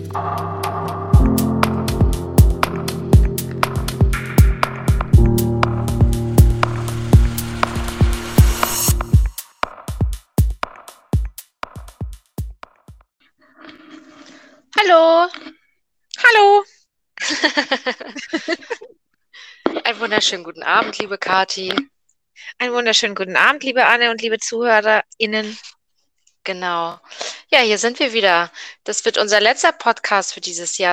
Hallo, Hallo, einen wunderschönen guten Abend, liebe Kati. einen wunderschönen guten Abend, liebe Anne und liebe ZuhörerInnen. Genau. Ja, hier sind wir wieder. Das wird unser letzter Podcast für dieses Jahr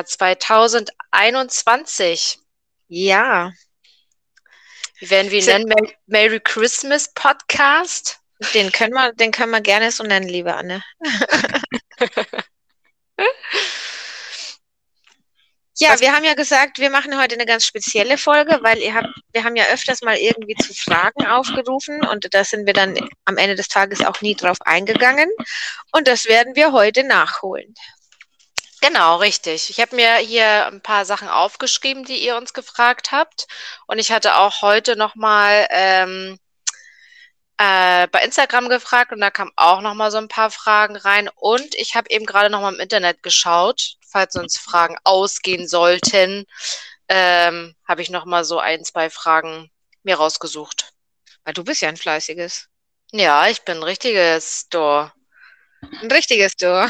2021. Ja, Wie werden wir ihn se- nennen? Merry Christmas Podcast? den können wir gerne so nennen, liebe Anne. Ja, Was? wir haben ja gesagt, wir machen heute eine ganz spezielle Folge, weil wir haben ja öfters mal irgendwie zu Fragen aufgerufen und da sind wir dann am Ende des Tages auch nie drauf eingegangen und das werden wir heute nachholen. Genau, richtig. Ich habe mir hier ein paar Sachen aufgeschrieben, die ihr uns gefragt habt. Und ich hatte auch heute nochmal bei Instagram gefragt und da kamen auch noch mal so ein paar Fragen rein. Und ich habe eben gerade noch mal im Internet geschaut, falls uns Fragen ausgehen sollten, habe ich noch mal so ein, zwei Fragen mir rausgesucht. Weil du bist ja ein fleißiges. Ja, ich bin ein richtiges Store. Ein richtiges Du.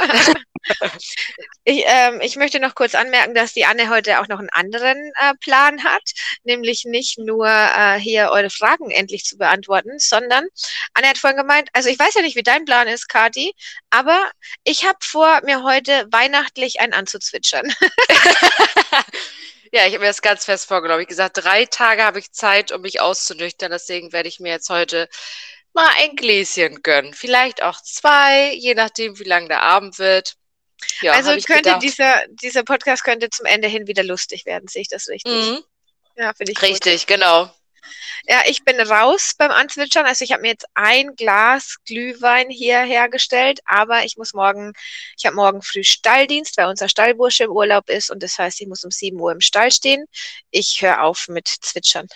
Ich möchte noch kurz anmerken, dass die Anne heute auch noch einen anderen Plan hat, nämlich nicht nur hier eure Fragen endlich zu beantworten, sondern Anne hat vorhin gemeint, also ich weiß ja nicht, wie dein Plan ist, Kati, aber ich habe vor, mir heute weihnachtlich einen anzuzwitschern. Ja, ich habe mir das ganz fest vorgenommen. Ich gesagt, 3 Tage habe ich Zeit, um mich auszunüchtern. Deswegen werde ich mir jetzt heute mal ein Gläschen gönnen. Vielleicht auch zwei, je nachdem, wie lang der Abend wird. Ja, Also habe ich könnte gedacht. dieser Podcast könnte zum Ende hin wieder lustig werden, sehe ich das richtig? Mhm, Ja, finde ich gut. richtig, genau. Ja, ich bin raus beim Anzwitschern. Also ich habe mir jetzt ein Glas Glühwein hier hergestellt, aber ich habe morgen früh Stalldienst, weil unser Stallbursche im Urlaub ist und das heißt, ich muss um 7 Uhr im Stall stehen. Ich höre auf mit Zwitschern.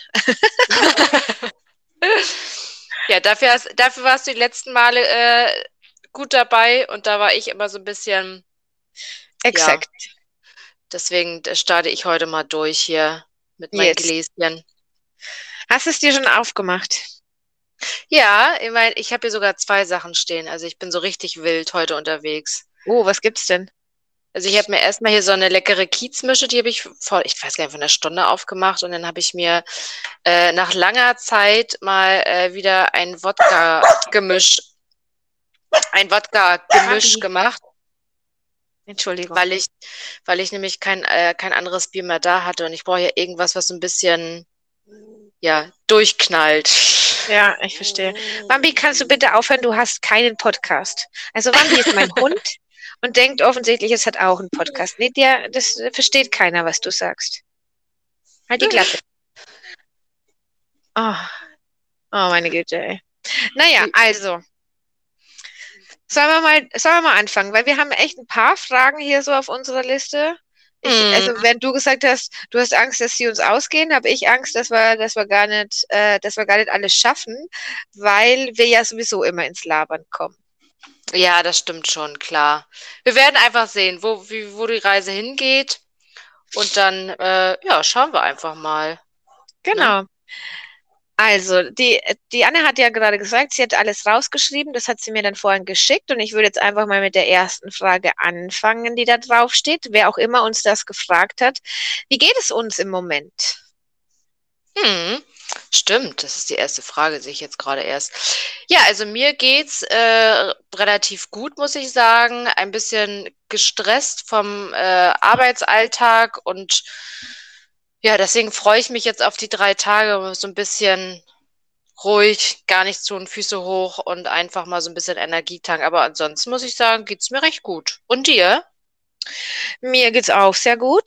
Ja, dafür warst du die letzten Male gut dabei und da war ich immer so ein bisschen, ja, Exakt. deswegen starte ich heute mal durch hier mit meinen Yes. Gläschen. Hast du es dir schon aufgemacht? Ja, ich meine, ich habe hier sogar zwei Sachen stehen. Also ich bin so richtig wild heute unterwegs. Oh, was gibt's denn? Also ich habe mir erstmal hier so eine leckere Kiezmische, die habe ich vor, ich weiß gar nicht, von einer Stunde aufgemacht und dann habe ich mir nach langer Zeit mal wieder ein Wodka-Gemisch Fabi, gemacht, Entschuldigung. weil ich nämlich kein anderes Bier mehr da hatte und ich brauche ja irgendwas, was so ein bisschen, ja, durchknallt. Ja, ich verstehe. Bambi, kannst du bitte aufhören? Du hast keinen Podcast. Also Bambi ist mein Hund und denkt offensichtlich, es hat auch einen Podcast. Nee, das versteht keiner, was du sagst. Halt die Klappe. Oh, oh meine Güte, ey. Naja, also, sollen wir mal anfangen, weil wir haben echt ein paar Fragen hier so auf unserer Liste. Also Mm, wenn du gesagt hast, du hast Angst, dass sie uns ausgehen, habe ich Angst, dass wir gar nicht alles schaffen, weil wir ja sowieso immer ins Labern kommen. ja, das stimmt schon, klar. Wir werden einfach sehen, wo die Reise hingeht und dann, ja, schauen wir einfach mal, ne? Genau. Also, die Anne hat ja gerade gesagt, sie hat alles rausgeschrieben. Das hat sie mir dann vorhin geschickt. Und ich würde jetzt einfach mal mit der ersten Frage anfangen, die da drauf steht. Wer auch immer uns das gefragt hat. Wie geht es uns im Moment? Hm, stimmt, das ist die erste Frage, sehe ich jetzt gerade erst. Ja, also mir geht's relativ gut, muss ich sagen. Ein bisschen gestresst vom Arbeitsalltag und ja, deswegen freue ich mich jetzt auf die 3 Tage, so ein bisschen ruhig, gar nichts tun, Füße hoch und einfach mal so ein bisschen Energie tanken. Aber ansonsten muss ich sagen, geht's mir recht gut. Und dir? Mir geht's auch sehr gut.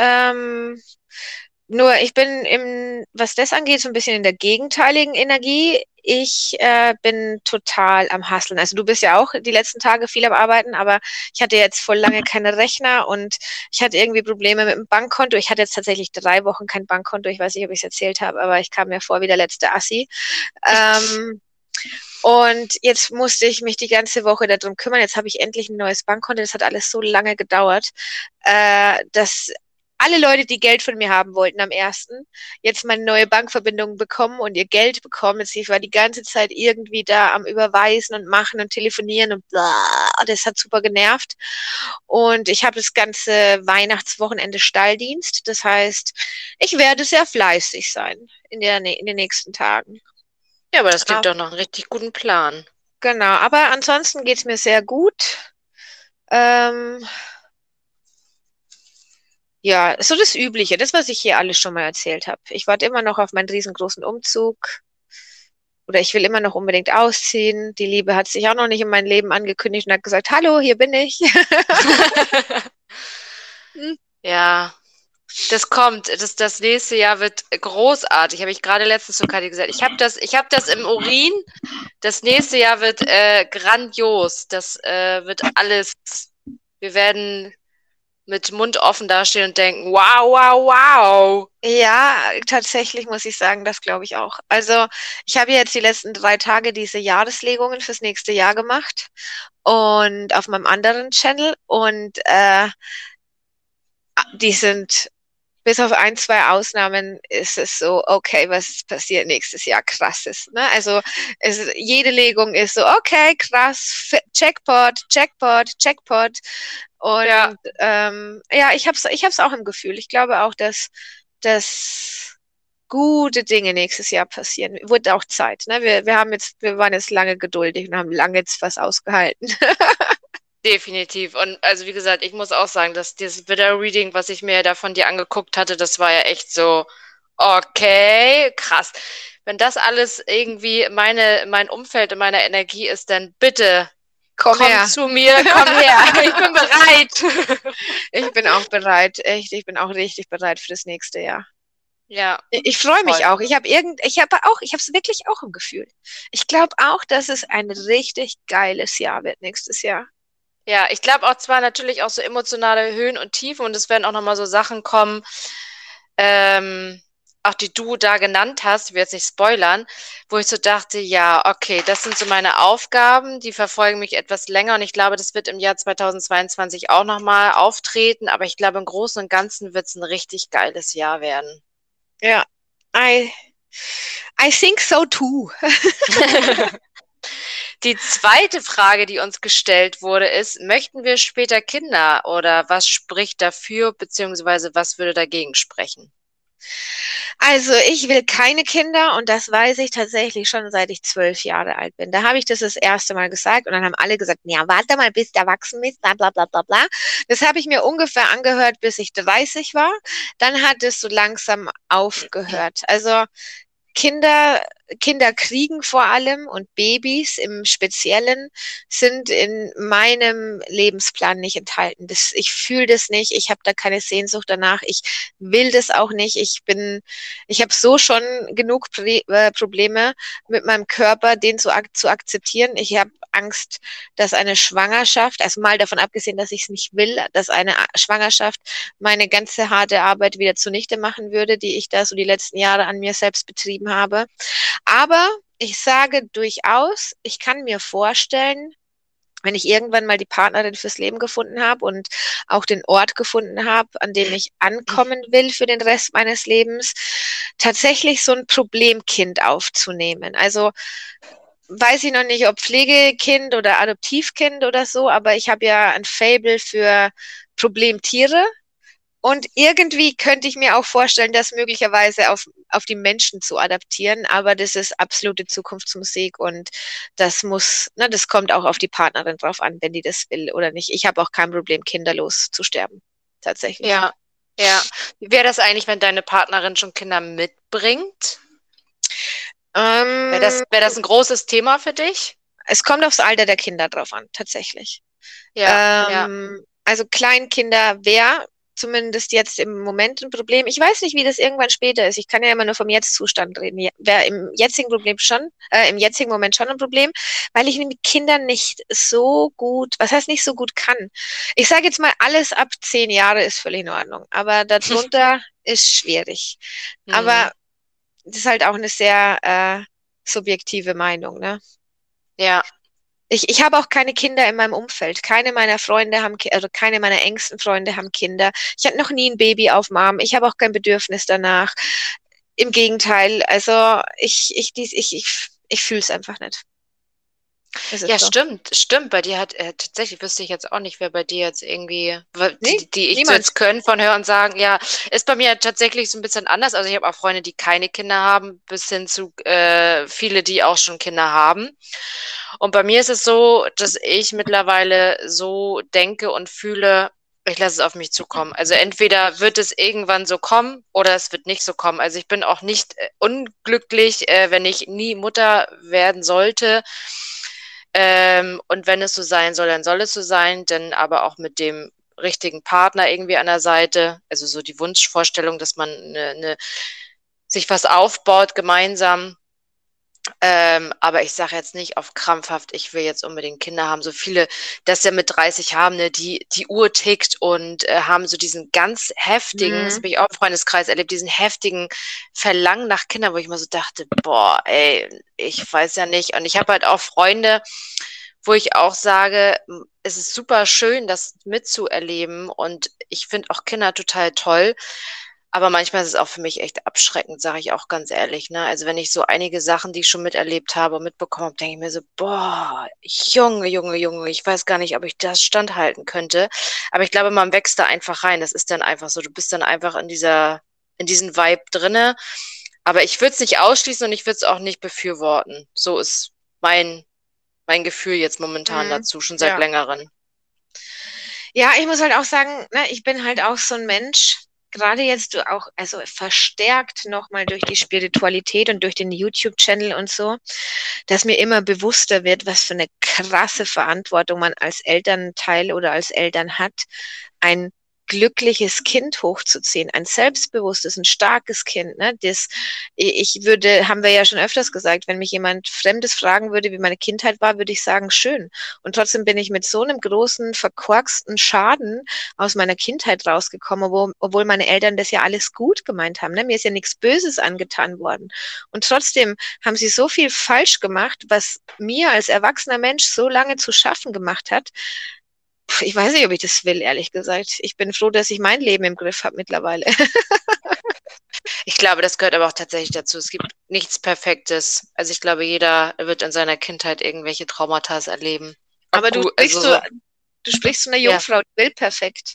Nur ich bin was das angeht, so ein bisschen in der gegenteiligen Energie. Ich bin total am Hasseln. Also du bist ja auch die letzten Tage viel am Arbeiten, aber ich hatte jetzt voll lange keine Rechner und ich hatte irgendwie Probleme mit dem Bankkonto. Ich hatte jetzt tatsächlich 3 Wochen kein Bankkonto. Ich weiß nicht, ob ich es erzählt habe, aber ich kam mir vor wie der letzte Assi. Ähm, Und jetzt musste ich mich die ganze Woche darum kümmern. Jetzt habe ich endlich ein neues Bankkonto. Das hat alles so lange gedauert, dass alle Leute, die Geld von mir haben wollten am ersten, jetzt meine neue Bankverbindung bekommen und ihr Geld bekommen. Jetzt, ich war die ganze Zeit irgendwie da am Überweisen und machen und telefonieren und bla. Das hat super genervt. Und ich habe das ganze Weihnachtswochenende Stalldienst. Das heißt, ich werde sehr fleißig sein in den nächsten Tagen. Ja, aber das klingt doch nach einem richtig guten Plan. Genau, aber ansonsten geht's mir sehr gut. Ähm, ja, so das Übliche, das, was ich hier alles schon mal erzählt habe. Ich warte immer noch auf meinen riesengroßen Umzug oder ich will immer noch unbedingt ausziehen. Die Liebe hat sich auch noch nicht in mein Leben angekündigt und hat gesagt, hallo, hier bin ich. Ja, das kommt. Das nächste Jahr wird großartig. Habe ich gerade letztens zu Kathi gesagt. Ich hab das im Urin. Das nächste Jahr wird grandios. Das wird alles. Wir werden mit Mund offen dastehen und denken, wow, wow, wow. Ja, tatsächlich muss ich sagen, das glaube ich auch. Also ich habe jetzt die letzten 3 Tage diese Jahreslegungen fürs nächste Jahr gemacht und auf meinem anderen Channel und die sind bis auf ein, zwei Ausnahmen ist es so, okay, was passiert nächstes Jahr krasses. Ne? Also jede Legung ist so, okay, krass, Jackpot, Jackpot, Jackpot. Und Ja. Ja, ich hab's auch im Gefühl. Ich glaube auch, dass gute Dinge nächstes Jahr passieren. Wird auch Zeit. Ne? Wir waren jetzt lange geduldig und haben lange jetzt was ausgehalten. Definitiv. Und also wie gesagt, ich muss auch sagen, dass dieses Widder-Reading, was ich mir da von dir angeguckt hatte, das war ja echt so, okay, krass. Wenn das alles irgendwie mein Umfeld und meine Energie ist, dann bitte Komm her. zu mir, komm her. Ich bin bereit. Ich bin auch bereit, echt. Ich bin auch richtig bereit für das nächste Jahr. Ja, Ich freue mich voll. auch. Ich habe es wirklich auch im Gefühl. Ich glaube auch, dass es ein richtig geiles Jahr wird nächstes Jahr. Ja, ich glaube auch zwar natürlich auch so emotionale Höhen und Tiefen und es werden auch nochmal so Sachen kommen, ähm, auch die du da genannt hast, ich will jetzt nicht spoilern, wo ich so dachte, ja, okay, das sind so meine Aufgaben, die verfolgen mich etwas länger und ich glaube, das wird im Jahr 2022 auch nochmal auftreten, aber ich glaube, im Großen und Ganzen wird es ein richtig geiles Jahr werden. Ja, I, I think so too. Die zweite Frage, die uns gestellt wurde, ist, möchten wir später Kinder oder was spricht dafür, beziehungsweise was würde dagegen sprechen? Also ich will keine Kinder und das weiß ich tatsächlich schon seit ich 12 Jahre alt bin. Da habe ich das erste Mal gesagt und dann haben alle gesagt, ja, warte mal, bis du erwachsen bist, bla bla bla bla bla. Das habe ich mir ungefähr angehört, bis ich 30 war. Dann hat es so langsam aufgehört. Also Kinder, Kinder kriegen vor allem und Babys im Speziellen sind in meinem Lebensplan nicht enthalten. Ich fühle das nicht, ich habe da keine Sehnsucht danach, ich will das auch nicht. Ich habe so schon genug Probleme mit meinem Körper, den zu akzeptieren. Ich habe Angst, dass eine Schwangerschaft, also mal davon abgesehen, dass ich es nicht will, dass eine Schwangerschaft meine ganze harte Arbeit wieder zunichte machen würde, die ich da so die letzten Jahre an mir selbst betrieben habe. Aber ich sage durchaus, ich kann mir vorstellen, wenn ich irgendwann mal die Partnerin fürs Leben gefunden habe und auch den Ort gefunden habe, an dem ich ankommen will für den Rest meines Lebens, tatsächlich so ein Problemkind aufzunehmen. Also weiß ich noch nicht, ob Pflegekind oder Adoptivkind oder so, aber ich habe ja ein Faible für Problemtiere. Und irgendwie könnte ich mir auch vorstellen, das möglicherweise auf die Menschen zu adaptieren, aber das ist absolute Zukunftsmusik und das kommt auch auf die Partnerin drauf an, wenn die das will oder nicht. Ich habe auch kein Problem, kinderlos zu sterben, tatsächlich. Ja, ja. Wie wäre das eigentlich, wenn deine Partnerin schon Kinder mitbringt? Wär das ein großes Thema für dich? Es kommt aufs Alter der Kinder drauf an, tatsächlich. Ja, ja. Also Kleinkinder wäre zumindest jetzt im Moment ein Problem. Ich weiß nicht, wie das irgendwann später ist. Ich kann ja immer nur vom Jetzt-Zustand reden. Wäre im jetzigen Moment schon ein Problem, weil ich mit Kindern nicht so gut, was heißt nicht so gut kann. Ich sage jetzt mal, alles ab 10 Jahre ist völlig in Ordnung, aber darunter ist schwierig. Hm. Aber das ist halt auch eine sehr subjektive Meinung, ne? Ja. Ich habe auch keine Kinder in meinem Umfeld. Keine meiner Freunde haben, also keine meiner engsten Freunde haben Kinder. Ich hatte noch nie ein Baby auf dem Arm. Ich habe auch kein Bedürfnis danach. Im Gegenteil, also ich fühle es einfach nicht. Es Ja, ist so. stimmt. Bei dir hat, tatsächlich wüsste ich jetzt auch nicht, wer bei dir jetzt irgendwie, Nee, die ich so niemand. jetzt können von hören sagen, ja, ist bei mir tatsächlich so ein bisschen anders. Also ich habe auch Freunde, die keine Kinder haben, bis hin zu viele, die auch schon Kinder haben. Und bei mir ist es so, dass ich mittlerweile so denke und fühle, ich lasse es auf mich zukommen. Also entweder wird es irgendwann so kommen oder es wird nicht so kommen. Also ich bin auch nicht unglücklich, wenn ich nie Mutter werden sollte. Und wenn es so sein soll, dann soll es so sein, denn aber auch mit dem richtigen Partner irgendwie an der Seite. Also so die Wunschvorstellung, dass man sich was aufbaut gemeinsam. Aber ich sage jetzt nicht auf krampfhaft, ich will jetzt unbedingt Kinder haben. So viele, das ja mit 30 haben, ne, die Uhr tickt und haben so diesen ganz heftigen, das Mhm. habe ich auch im Freundeskreis erlebt, diesen heftigen Verlangen nach Kindern, wo ich mal so dachte, boah, ey, ich weiß ja nicht. Und ich habe halt auch Freunde, wo ich auch sage, es ist super schön, das mitzuerleben und ich finde auch Kinder total toll. Aber manchmal ist es auch für mich echt abschreckend, sage ich auch ganz ehrlich, ne? Also wenn ich so einige Sachen, die ich schon miterlebt habe und mitbekommen habe, denke ich mir so, boah, Junge, ich weiß gar nicht, ob ich das standhalten könnte. Aber ich glaube, man wächst da einfach rein. Das ist dann einfach so. Du bist dann einfach in diesen Vibe drinne. Aber ich würde es nicht ausschließen und ich würde es auch nicht befürworten. So ist mein Gefühl jetzt momentan Mhm. dazu, schon seit Ja. längerem. Ja, ich muss halt auch sagen, ne, ich bin halt auch so ein Mensch, gerade jetzt du auch, also verstärkt nochmal durch die Spiritualität und durch den YouTube-Channel und so, dass mir immer bewusster wird, was für eine krasse Verantwortung man als Elternteil oder als Eltern hat, ein glückliches Kind hochzuziehen, ein selbstbewusstes, ein starkes Kind. Ne? Ich würde, haben wir ja schon öfters gesagt, wenn mich jemand Fremdes fragen würde, wie meine Kindheit war, würde ich sagen, schön. Und trotzdem bin ich mit so einem großen, verkorksten Schaden aus meiner Kindheit rausgekommen, obwohl meine Eltern das ja alles gut gemeint haben. Ne? Mir ist ja nichts Böses angetan worden. Und trotzdem haben sie so viel falsch gemacht, was mir als erwachsener Mensch so lange zu schaffen gemacht hat. Ich weiß nicht, ob ich das will, ehrlich gesagt. Ich bin froh, dass ich mein Leben im Griff habe mittlerweile. Ich glaube, das gehört aber auch tatsächlich dazu. Es gibt nichts Perfektes. Also ich glaube, jeder wird in seiner Kindheit irgendwelche Traumata erleben. Aber Ob gut, also so, du sprichst zu einer ja. Jungfrau, die will perfekt.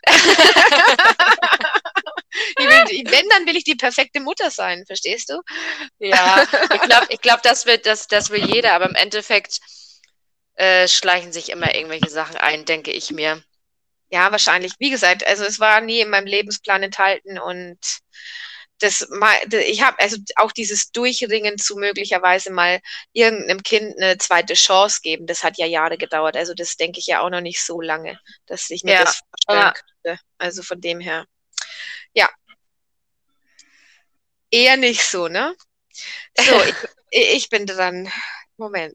Wenn, dann will ich die perfekte Mutter sein, verstehst du? Ja, ich glaube, das will jeder, aber im Endeffekt schleichen sich immer irgendwelche Sachen ein, denke ich mir. Ja, wahrscheinlich. Wie gesagt, also es war nie in meinem Lebensplan enthalten und ich habe also auch dieses Durchringen zu möglicherweise mal irgendeinem Kind eine zweite Chance geben, das hat ja Jahre gedauert. Also das denke ich ja auch noch nicht so lange, dass ich mir Ja, das vorstellen könnte. Also von dem her, ja, eher nicht so, ne? So, ich bin dran. Moment.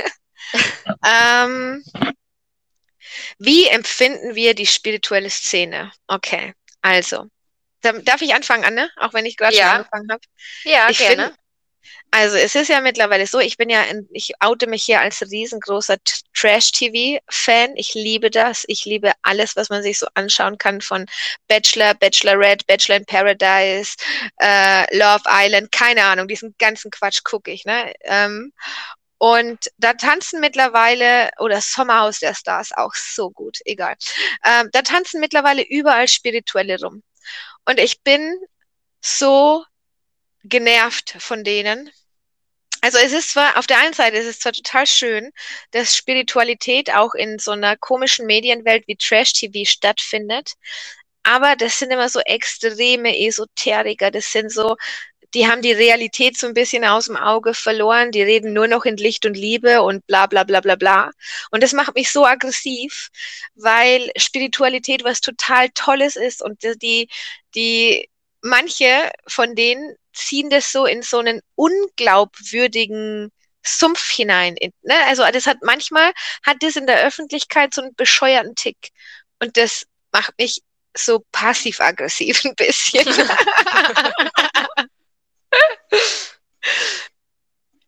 Ähm, Wie empfinden wir die spirituelle Szene? Okay, also, darf ich anfangen, Anne? Auch wenn ich gerade schon ja, angefangen habe. ja, Ich finde, gerne. also es ist ja mittlerweile so, ich oute mich hier als riesengroßer Trash-TV-Fan. Ich liebe das. Ich liebe alles, was man sich so anschauen kann von Bachelor, Bachelorette, Bachelor in Paradise, Love Island, keine Ahnung, diesen ganzen Quatsch gucke ich, ne? Und da tanzen mittlerweile, oder Sommerhaus der Stars, auch so gut, egal. Da tanzen mittlerweile überall Spirituelle rum. Und ich bin so genervt von denen. Also es ist zwar, auf der einen Seite ist es zwar total schön, dass Spiritualität auch in so einer komischen Medienwelt wie Trash-TV stattfindet, aber das sind immer so extreme Esoteriker, das sind so, die haben die Realität so ein bisschen aus dem Auge verloren, die reden nur noch in Licht und Liebe und bla bla bla bla bla. Und das macht mich so aggressiv, weil Spiritualität was total Tolles ist und die manche von denen ziehen das so in so einen unglaubwürdigen Sumpf hinein. Ne? Also manchmal hat das in der Öffentlichkeit so einen bescheuerten Tick. Und das macht mich so passiv-aggressiv ein bisschen.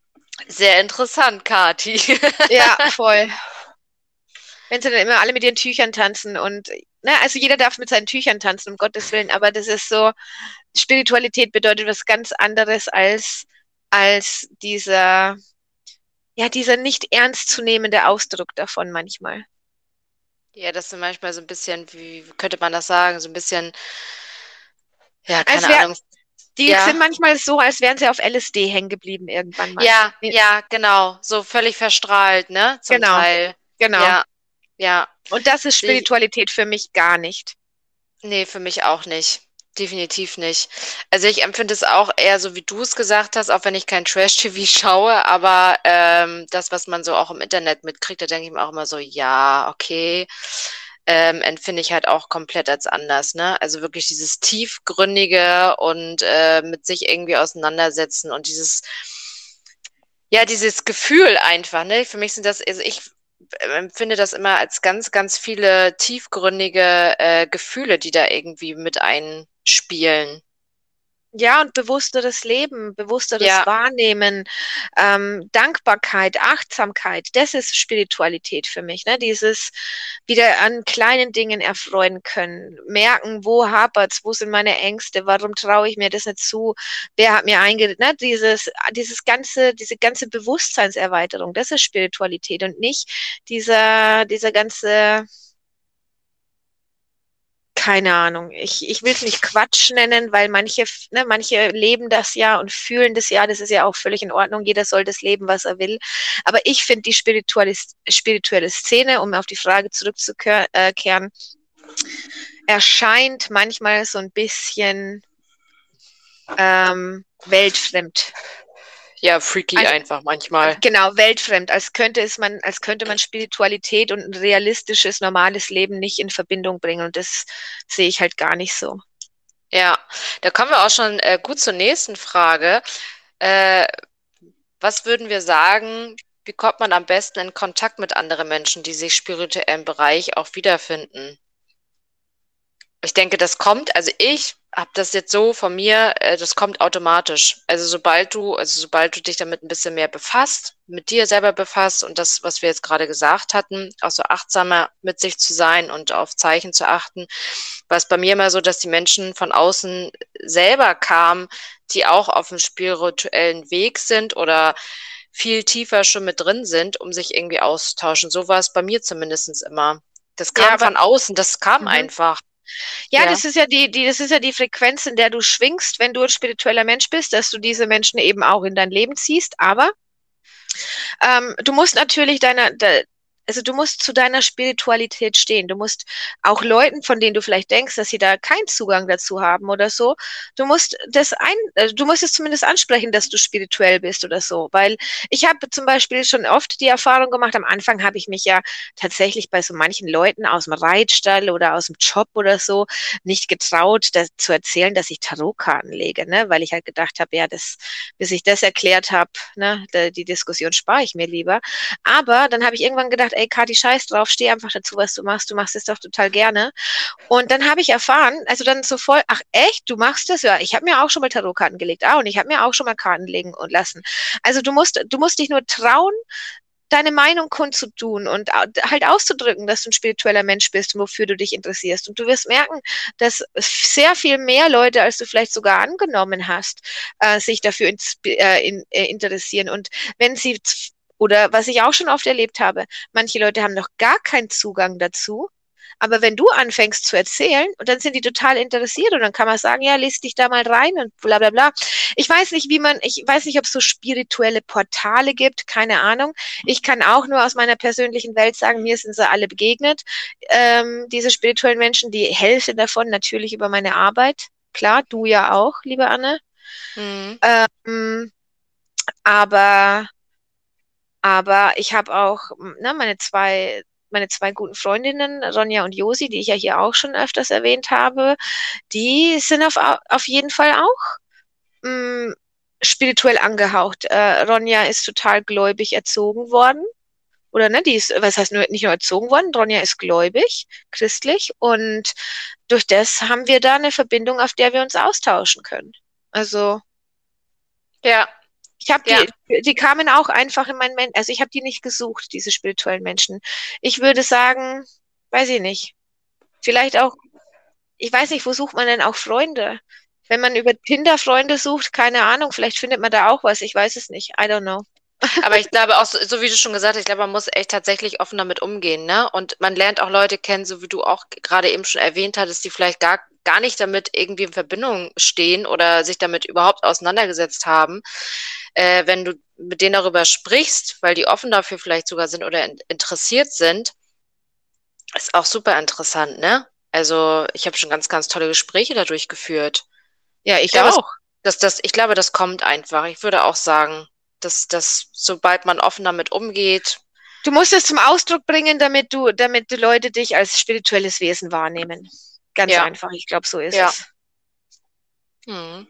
Sehr interessant, Kati. Ja, voll. Wenn sie dann immer alle mit ihren Tüchern tanzen und, ne, also jeder darf mit seinen Tüchern tanzen, um Gottes Willen, aber das ist so, Spiritualität bedeutet was ganz anderes als dieser nicht ernstzunehmende Ausdruck davon manchmal. Ja, das sind manchmal so ein bisschen, wie könnte man das sagen, so ein bisschen, ja, Als keine wär, Ahnung. die sind Ja, manchmal so, als wären sie auf LSD hängen geblieben irgendwann mal. ja, ja, genau. So völlig verstrahlt, ne? Zum Genau, Teil. genau. Ja, ja. Und das ist Sehe ich, Spiritualität für mich gar nicht. nee, für mich auch nicht. Definitiv nicht. Also ich empfinde es auch eher so, wie du es gesagt hast, auch wenn ich kein Trash-TV schaue, aber das, was man so auch im Internet mitkriegt, da denke ich mir auch immer so, ja, okay, empfinde ich halt auch komplett als anders, ne? Also wirklich dieses tiefgründige und mit sich irgendwie auseinandersetzen und ja, dieses Gefühl einfach, ne? Für mich sind das, also ich empfinde das immer als ganz, ganz viele tiefgründige Gefühle, die da irgendwie mit einspielen. Ja, und bewussteres Leben, bewussteres Ja, Wahrnehmen, Dankbarkeit, Achtsamkeit, das ist Spiritualität für mich, ne? Dieses wieder an kleinen Dingen erfreuen können, merken, wo hapert's, wo sind meine Ängste, warum traue ich mir das nicht zu, wer hat mir eingeredet, ne? Diese ganze Bewusstseinserweiterung, das ist Spiritualität und nicht dieser ganze keine Ahnung. Ich will es nicht Quatsch nennen, weil manche leben das ja und fühlen das ja. Das ist ja auch völlig in Ordnung. Jeder soll das leben, was er will. Aber ich finde die spirituelle Szene, um auf die Frage zurückzukehren, erscheint manchmal so ein bisschen weltfremd. ja, freaky Also, einfach manchmal. genau, weltfremd, als könnte man Spiritualität und ein realistisches, normales Leben nicht in Verbindung bringen. Und das sehe ich halt gar nicht so. Ja, da kommen wir auch schon gut zur nächsten Frage. Äh, Was würden wir sagen, wie kommt man am besten in Kontakt mit anderen Menschen, die sich spirituell im Bereich auch wiederfinden? Ich denke, das kommt, also ich habe das jetzt so von mir, das kommt automatisch. Also sobald du dich damit ein bisschen mehr befasst, mit dir selber befasst und das, was wir jetzt gerade gesagt hatten, auch so achtsamer mit sich zu sein und auf Zeichen zu achten, war es bei mir immer so, dass die Menschen von außen selber kamen, die auch auf dem spirituellen Weg sind oder viel tiefer schon mit drin sind, um sich irgendwie auszutauschen. So war es bei mir zumindest immer. Das Ja, kam aber von außen, das kam mhm. einfach. Ja, Ja. das ist ja die Frequenz, in der du schwingst, wenn du ein spiritueller Mensch bist, dass du diese Menschen eben auch in dein Leben ziehst. Aber du musst natürlich also du musst zu deiner Spiritualität stehen. Du musst auch Leuten, von denen du vielleicht denkst, dass sie da keinen Zugang dazu haben oder so, du musst es zumindest ansprechen, dass du spirituell bist oder so. Weil ich habe zum Beispiel schon oft die Erfahrung gemacht, am Anfang habe ich mich ja tatsächlich bei so manchen Leuten aus dem Reitstall oder aus dem Job oder so nicht getraut, zu erzählen, dass ich Tarotkarten lege, ne? Weil ich halt gedacht habe, ja, bis ich das erklärt habe, ne, die Diskussion spare ich mir lieber. Aber dann habe ich irgendwann gedacht, ey, Kathi, scheiß drauf, steh einfach dazu, was du machst es doch total gerne. Und dann habe ich erfahren, also dann so voll, ach echt, du machst das? Ja, ich habe mir auch schon mal Tarotkarten gelegt. Ah, und ich habe mir auch schon mal Karten legen und lassen. Also du musst dich nur trauen, deine Meinung kundzutun und halt auszudrücken, dass du ein spiritueller Mensch bist und wofür du dich interessierst. Und du wirst merken, dass sehr viel mehr Leute, als du vielleicht sogar angenommen hast, sich dafür interessieren. Und wenn sie, oder was ich auch schon oft erlebt habe, manche Leute haben noch gar keinen Zugang dazu. Aber wenn du anfängst zu erzählen, und dann sind die total interessiert und dann kann man sagen, ja, lies dich da mal rein und bla bla bla. Ich weiß nicht, ob es so spirituelle Portale gibt, keine Ahnung. Ich kann auch nur aus meiner persönlichen Welt sagen, mir sind sie alle begegnet. Diese spirituellen Menschen, die Hälfte davon natürlich über meine Arbeit. Klar, du ja auch, liebe Anne. Mhm. Ähm, aber aber ich habe auch, ne, meine zwei guten Freundinnen, Ronja und Josi, die ich ja hier auch schon öfters erwähnt habe, die sind auf jeden Fall auch spirituell angehaucht. Ronja ist total gläubig erzogen worden. Oder ne, die ist, was heißt nur, nicht nur erzogen worden, Ronja ist gläubig, christlich und durch das haben wir da eine Verbindung, auf der wir uns austauschen können. Also Ja, ich Ich habe Ja, die kamen auch einfach in also ich habe die nicht gesucht, diese spirituellen Menschen. Ich würde sagen, weiß ich nicht, vielleicht auch, ich weiß nicht, wo sucht man denn auch Freunde? Wenn man über Tinder Freunde sucht, keine Ahnung, vielleicht findet man da auch was, ich weiß es nicht, I don't know. aber ich glaube auch, so wie du schon gesagt hast, ich glaube, man muss echt tatsächlich offen damit umgehen, ne? Und man lernt auch Leute kennen, so wie du auch gerade eben schon erwähnt hattest, die vielleicht gar nicht damit irgendwie in Verbindung stehen oder sich damit überhaupt auseinandergesetzt haben. Wenn du mit denen darüber sprichst, weil die offen dafür vielleicht sogar sind oder interessiert sind, ist auch super interessant, ne? Also, ich habe schon ganz, ganz tolle Gespräche dadurch geführt. Ja, Ich ich glaube, auch. ich glaube, das kommt einfach. Ich würde auch sagen, dass sobald man offen damit umgeht, Du musst es zum Ausdruck bringen, damit die Leute dich als spirituelles Wesen wahrnehmen. Ganz ja, einfach, ich glaube, so ist ja. es. Hm.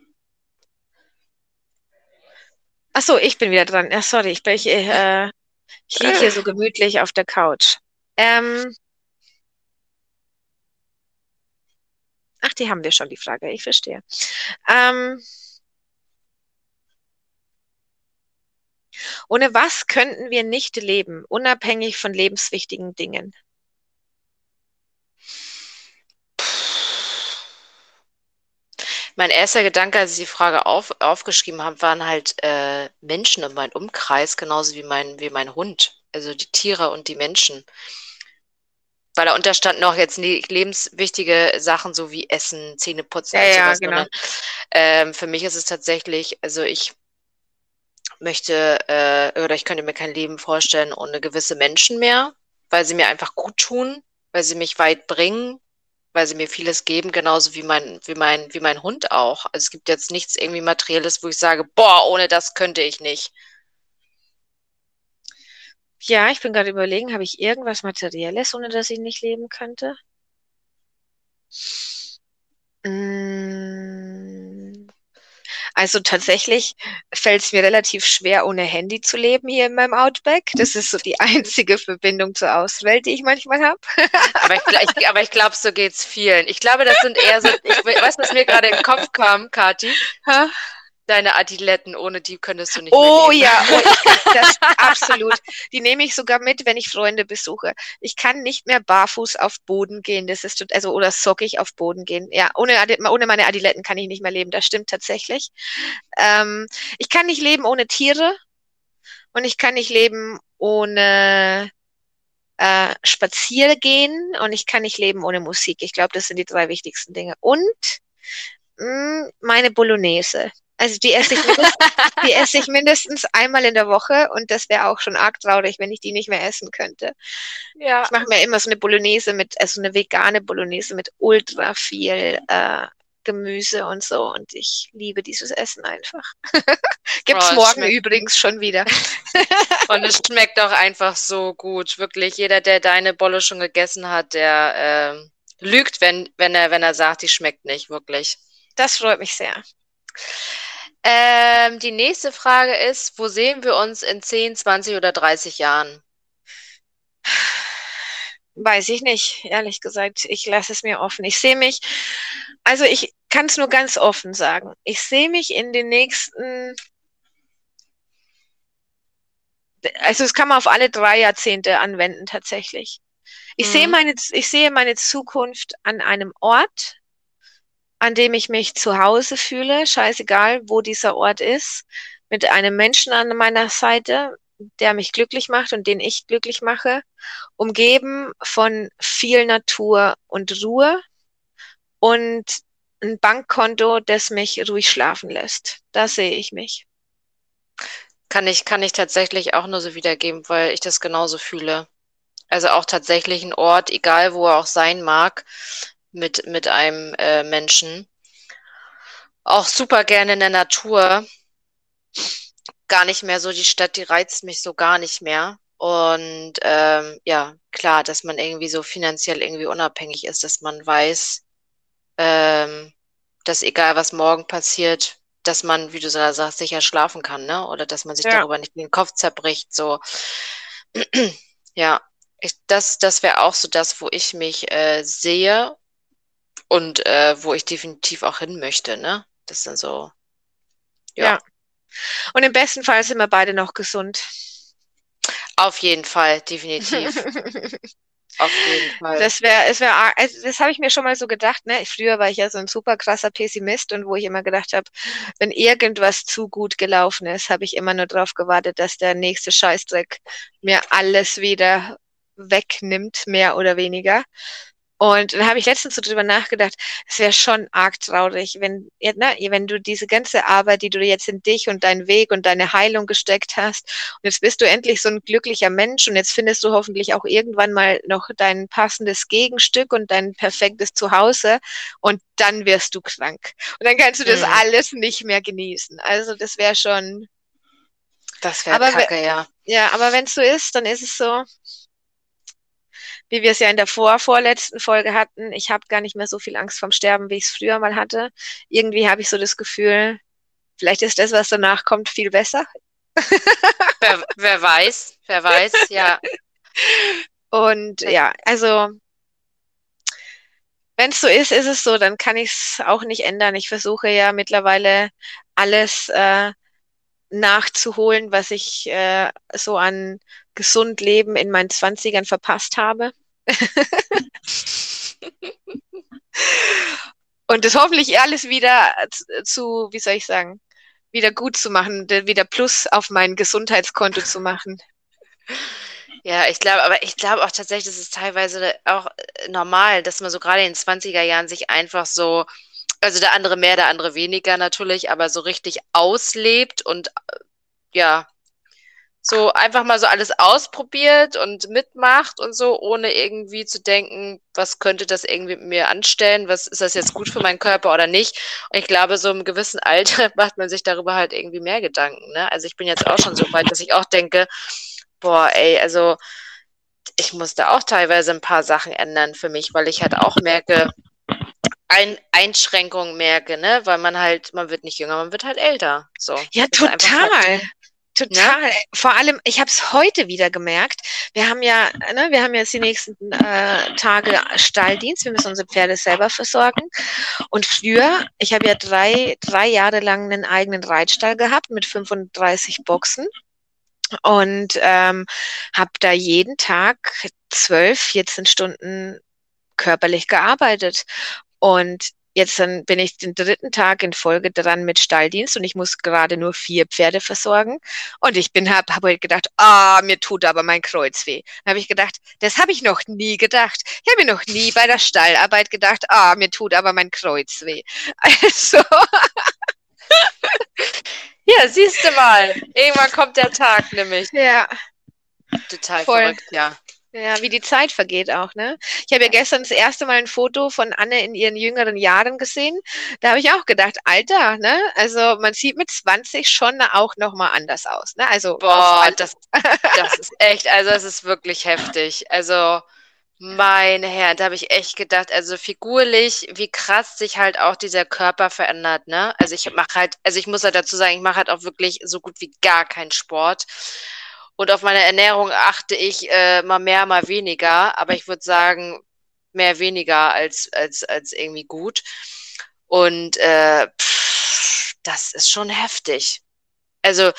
Ach so, ich bin wieder dran. Ja, sorry, ich liege hier so gemütlich auf der Couch. Ähm, ach, die haben wir schon, die Frage. Ich verstehe. Ähm, ohne was könnten wir nicht leben, unabhängig von lebenswichtigen Dingen? Mein erster Gedanke, als ich die Frage aufgeschrieben habe, waren halt Menschen in meinem Umkreis, genauso wie mein Hund. Also die Tiere und die Menschen. Weil da unterstanden auch jetzt nie lebenswichtige Sachen, so wie Essen, Zähneputzen Ja, und ja, sowas, genau. sondern für mich ist es tatsächlich, also ich möchte oder ich könnte mir kein Leben vorstellen ohne gewisse Menschen mehr, weil sie mir einfach gut tun, weil sie mich weit bringen, weil sie mir vieles geben, genauso wie mein Hund auch. Also es gibt jetzt nichts irgendwie Materielles, wo ich sage, boah, ohne das könnte ich nicht. Ja, ich bin gerade überlegen, habe ich irgendwas Materielles, ohne das ich nicht leben könnte? Mm, Also tatsächlich fällt es mir relativ schwer, ohne Handy zu leben hier in meinem Outback. Das ist so die einzige Verbindung zur Außenwelt, die ich manchmal habe. Aber ich glaube, so geht's vielen. Ich glaube, das sind eher so, weißt du, was mir gerade in den Kopf kam, Kathi? Deine Adiletten, ohne die könntest du nicht mehr Oh leben. ja, oh, ich kann das absolut. Die nehme ich sogar mit, wenn ich Freunde besuche. Ich kann nicht mehr barfuß auf Boden gehen. Das ist also oder sockig auf Boden gehen. Ja, ohne meine Adiletten kann ich nicht mehr leben. Das stimmt tatsächlich. Ähm, ich kann nicht leben ohne Tiere und ich kann nicht leben ohne Spaziergehen und ich kann nicht leben ohne Musik. Ich glaube, das sind die drei wichtigsten Dinge. Und meine Bolognese. Also die esse ich mindestens einmal in der Woche und das wäre auch schon arg traurig, wenn ich die nicht mehr essen könnte. Ich Ja. mache mir immer so eine Bolognese also eine vegane Bolognese mit ultra viel Gemüse und so und ich liebe dieses Essen einfach. Gibt's Oh, es morgen schmeckt. übrigens schon wieder. Und es schmeckt auch einfach so gut. Wirklich, jeder, der deine Bolle schon gegessen hat, der lügt, wenn er sagt, die schmeckt nicht, wirklich. Das freut mich sehr. Die nächste Frage ist, wo sehen wir uns in 10, 20 oder 30 Jahren? Weiß ich nicht, ehrlich gesagt. Ich lasse es mir offen. Also ich kann es nur ganz offen sagen. Ich sehe mich in den nächsten, also es kann man auf alle 3 Jahrzehnte anwenden tatsächlich. Mhm. Ich sehe meine Zukunft an einem Ort, an dem ich mich zu Hause fühle, scheißegal, wo dieser Ort ist, mit einem Menschen an meiner Seite, der mich glücklich macht und den ich glücklich mache, umgeben von viel Natur und Ruhe und ein Bankkonto, das mich ruhig schlafen lässt. Da sehe ich mich. Kann ich tatsächlich auch nur so wiedergeben, weil ich das genauso fühle. Also auch tatsächlich ein Ort, egal wo er auch sein mag, mit einem Menschen. Auch super gerne in der Natur. Gar nicht mehr so die Stadt, die reizt mich so gar nicht mehr. Und ja, klar, dass man irgendwie so finanziell irgendwie unabhängig ist, dass man weiß, ähm, dass egal was morgen passiert, dass man, wie du so sagst, sicher schlafen kann, ne? Oder dass man sich Ja, darüber nicht den Kopf zerbricht. So, ja, das wäre auch so das, wo ich mich sehe und wo ich definitiv auch hin möchte, ne? Das sind so, ja. ja. Und im besten Fall sind wir beide noch gesund. Auf jeden Fall, definitiv. Auf jeden Fall. Das habe ich mir schon mal so gedacht, ne? Früher war ich ja so ein super krasser Pessimist und wo ich immer gedacht habe, wenn irgendwas zu gut gelaufen ist, habe ich immer nur darauf gewartet, dass der nächste Scheißdreck mir alles wieder wegnimmt, mehr oder weniger. Und dann habe ich letztens so drüber nachgedacht, es wäre schon arg traurig, wenn, ja, ne, wenn du diese ganze Arbeit, die du jetzt in dich und deinen Weg und deine Heilung gesteckt hast, und jetzt bist du endlich so ein glücklicher Mensch und jetzt findest du hoffentlich auch irgendwann mal noch dein passendes Gegenstück und dein perfektes Zuhause und dann wirst du krank. Und dann kannst du das Mhm. alles nicht mehr genießen. Also das wäre schon, Das wäre aber kacke, ja. ja, aber wenn es so ist, dann ist es so, wie wir es ja in der vorletzten Folge hatten. Ich habe gar nicht mehr so viel Angst vorm Sterben, wie ich es früher mal hatte. Irgendwie habe ich so das Gefühl, vielleicht ist das, was danach kommt, viel besser. Wer weiß, ja. Und ja, also wenn es so ist es so, dann kann ich es auch nicht ändern. Ich versuche ja mittlerweile alles nachzuholen, was ich so an gesund Leben in meinen Zwanzigern verpasst habe. Und das hoffentlich alles wieder zu, wie soll ich sagen, wieder gut zu machen, wieder Plus auf mein Gesundheitskonto zu machen. Ja, ich glaube auch tatsächlich, das ist teilweise auch normal, dass man so gerade in den 20er Jahren sich einfach so, also der andere mehr, der andere weniger natürlich, aber so richtig auslebt und ja, so einfach mal so alles ausprobiert und mitmacht und so, ohne irgendwie zu denken, was könnte das irgendwie mit mir anstellen, was ist das jetzt gut für meinen Körper oder nicht. Und ich glaube, so im gewissen Alter macht man sich darüber halt irgendwie mehr Gedanken, ne? Also ich bin jetzt auch schon so weit, dass ich auch denke, boah, ey, also ich muss da auch teilweise ein paar Sachen ändern für mich, weil ich halt auch merke, Einschränkungen merke, ne? Weil man wird nicht jünger, man wird halt älter. So. Ja, Ist einfach total. Fakt, ne? Total. Vor allem, ich habe es heute wieder gemerkt. Wir haben ja, ne, wir haben jetzt die nächsten Tage Stalldienst. Wir müssen unsere Pferde selber versorgen. Und früher, ich habe ja drei Jahre lang einen eigenen Reitstall gehabt mit 35 Boxen und habe da jeden Tag 12, 14 Stunden körperlich gearbeitet. Und jetzt dann bin ich den dritten Tag in Folge dran mit Stalldienst und ich muss gerade nur 4 Pferde versorgen. Und ich hab halt gedacht, mir tut aber mein Kreuz weh. Dann habe ich gedacht, das habe ich noch nie gedacht. Ich habe mir noch nie bei der Stallarbeit gedacht, mir tut aber mein Kreuz weh. Also, Ja, siehst du mal. Irgendwann kommt der Tag, nämlich. ja, Total voll. verrückt, ja. Ja, wie die Zeit vergeht auch, ne? Ich habe ja gestern das erste Mal ein Foto von Anne in ihren jüngeren Jahren gesehen. Da habe ich auch gedacht, Alter, ne? Also man sieht mit 20 schon auch noch mal anders aus, ne? Also auf Boah, alle. das ist echt, also es ist wirklich heftig. Also, meine Herren, da habe ich echt gedacht, also figurlich, wie krass sich halt auch dieser Körper verändert, ne? Also ich muss halt dazu sagen, ich mache halt auch wirklich so gut wie gar keinen Sport. Und auf meine Ernährung achte ich mal mehr, mal weniger. Aber ich würde sagen, mehr weniger als irgendwie gut. Und das ist schon heftig. Also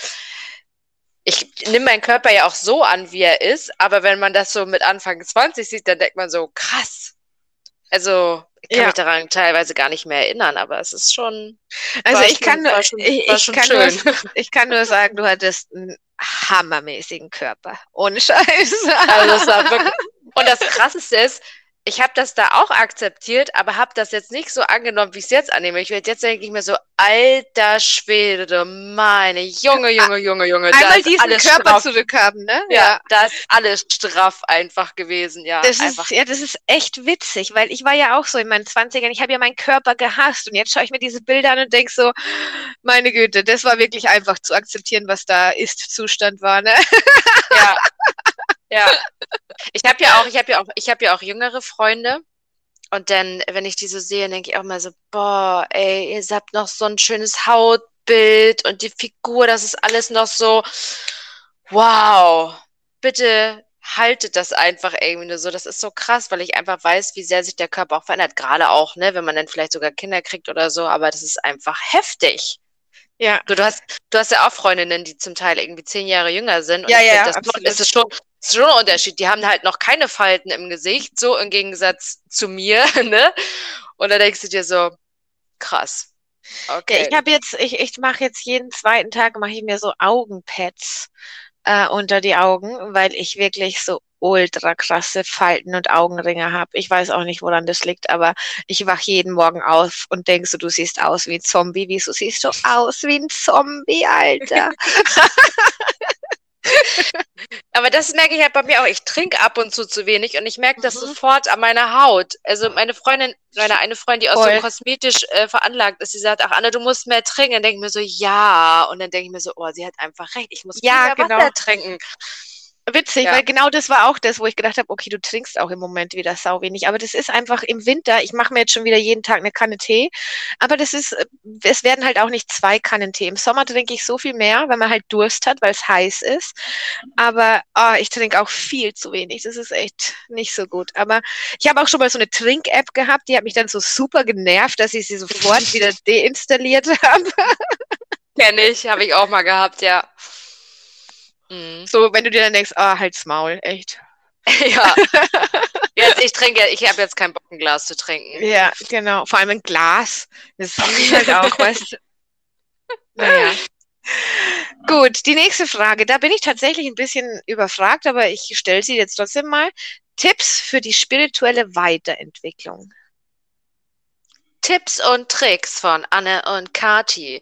ich nehme meinen Körper ja auch so an, wie er ist, aber wenn man das so mit Anfang 20 sieht, dann denkt man so, krass. Also, ich kann Ja, mich daran teilweise gar nicht mehr erinnern, aber es ist schon, also ich kann nur, war schon schön. ich kann nur sagen, du hattest einen hammermäßigen Körper. Ohne Scheiß. Also, es war wirklich, und das Krasseste ist, ich habe das da auch akzeptiert, aber habe das jetzt nicht so angenommen, wie ich es jetzt annehme. Jetzt denke ich mir so, alter Schwede, meine Junge, da Einmal ist diesen alles Körper straff. zurückhaben, ne? Ja, da ist alles straff einfach gewesen. Ja, einfach. Das ist echt witzig, weil ich war ja auch so in meinen Zwanzigern. Ich habe ja meinen Körper gehasst und jetzt schaue ich mir diese Bilder an und denke so, meine Güte, das war wirklich einfach zu akzeptieren, was da Ist-Zustand war, ne? Ja, ja. Ich habe ja auch jüngere Freunde. Und dann, wenn ich die so sehe, denke ich auch mal so, boah, ey, ihr habt noch so ein schönes Hautbild und die Figur, das ist alles noch so, wow, bitte haltet das einfach irgendwie nur so. Das ist so krass, weil ich einfach weiß, wie sehr sich der Körper auch verändert. Gerade auch, ne, wenn man dann vielleicht sogar Kinder kriegt oder so, aber das ist einfach heftig. Ja, Du hast ja auch Freundinnen, die zum Teil irgendwie 10 Jahre jünger sind. Und ja, ich ja, finde, ja, das absolut. ist schon ein Unterschied. Die haben halt noch keine Falten im Gesicht, so im Gegensatz zu mir, ne? Und da denkst du dir so, krass, Ja, ich okay. habe jetzt, ich mache jetzt jeden zweiten Tag, mache ich mir so Augenpads unter die Augen, weil ich wirklich so ultra krasse Falten und Augenringe habe. Ich weiß auch nicht, woran das liegt, aber ich wach jeden Morgen auf und denk so, du siehst aus wie ein Zombie. Wieso siehst du aus wie ein Zombie, Alter? Aber das merke ich halt bei mir auch. Ich trinke ab und zu wenig und ich merke das Mhm. sofort an meiner Haut. Also meine eine Freundin, die auch so Voll. kosmetisch veranlagt ist, die sagt, ach Anne, du musst mehr trinken. Dann denke ich mir so, ja. Und dann denke ich mir so, oh, sie hat einfach recht. Ich muss viel Ja, mehr genau. Wasser trinken. Witzig, Ja. weil genau das war auch das, wo ich gedacht habe, okay, du trinkst auch im Moment wieder sau wenig. Aber das ist einfach im Winter, ich mache mir jetzt schon wieder jeden Tag eine Kanne Tee, aber es werden halt auch nicht 2 Kannen Tee. Im Sommer trinke ich so viel mehr, weil man halt Durst hat, weil es heiß ist. Aber ich trinke auch viel zu wenig. Das ist echt nicht so gut. Aber ich habe auch schon mal so eine Trink-App gehabt, die hat mich dann so super genervt, dass ich sie sofort wieder deinstalliert habe. Kenne ich, habe ich auch mal gehabt, ja. Mhm. So, wenn du dir dann denkst, halt's Maul, echt. Ja. Jetzt, ich habe jetzt kein Bock, ein Glas zu trinken. Ja, genau. Vor allem ein Glas. Das ist halt auch, weißt du. Naja. Gut, die nächste Frage. Da bin ich tatsächlich ein bisschen überfragt, aber ich stelle sie jetzt trotzdem mal. Tipps für die spirituelle Weiterentwicklung. Tipps und Tricks von Anne und Kati.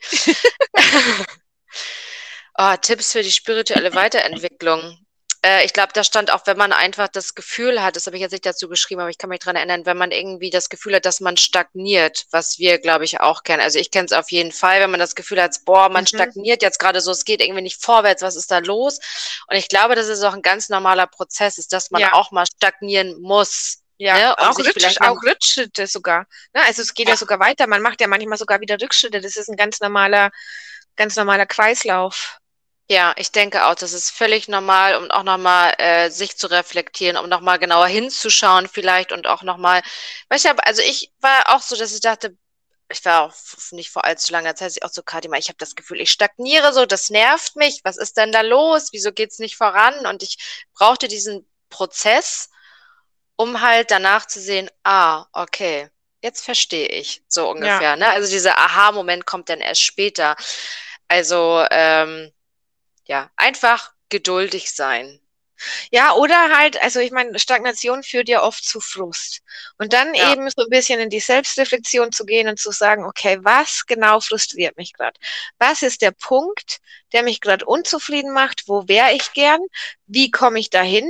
Oh, Tipps für die spirituelle Weiterentwicklung. Ich glaube, da stand auch, wenn man einfach das Gefühl hat, das habe ich jetzt nicht dazu geschrieben, aber ich kann mich dran erinnern, wenn man irgendwie das Gefühl hat, dass man stagniert, was wir, glaube ich, auch kennen. Also ich kenne es auf jeden Fall, wenn man das Gefühl hat, boah, man Mhm. stagniert jetzt gerade so, es geht irgendwie nicht vorwärts, was ist da los? Und ich glaube, dass es auch ein ganz normaler Prozess ist, dass man Ja, auch mal stagnieren muss, ja. ne? Und sich vielleicht mal, Auch Rückschritte sogar. Ne? Also es geht ja ja, sogar weiter. Man macht ja manchmal sogar wieder Rückschritte. Das ist ein ganz normaler Kreislauf. ja, ich denke auch, das ist völlig normal, um auch nochmal sich zu reflektieren, um nochmal genauer hinzuschauen vielleicht und auch nochmal, weißt du, also ich war auch so, dass ich dachte, ich war auch nicht vor allzu langer Zeit, ich auch so, Kathi, ich habe das Gefühl, ich stagniere so, das nervt mich, was ist denn da los? Wieso geht's nicht voran? Und ich brauchte diesen Prozess, um halt danach zu sehen, okay, jetzt verstehe ich, so Ja. ungefähr, ne? Also dieser Aha-Moment kommt dann erst später. Also, ja, einfach geduldig sein. Ja, oder halt, also ich meine, Stagnation führt ja oft zu Frust. Und dann Ja, eben so ein bisschen in die Selbstreflexion zu gehen und zu sagen, okay, was genau frustriert mich gerade? Was ist der Punkt, der mich gerade unzufrieden macht? Wo wäre ich gern? Wie komme ich dahin?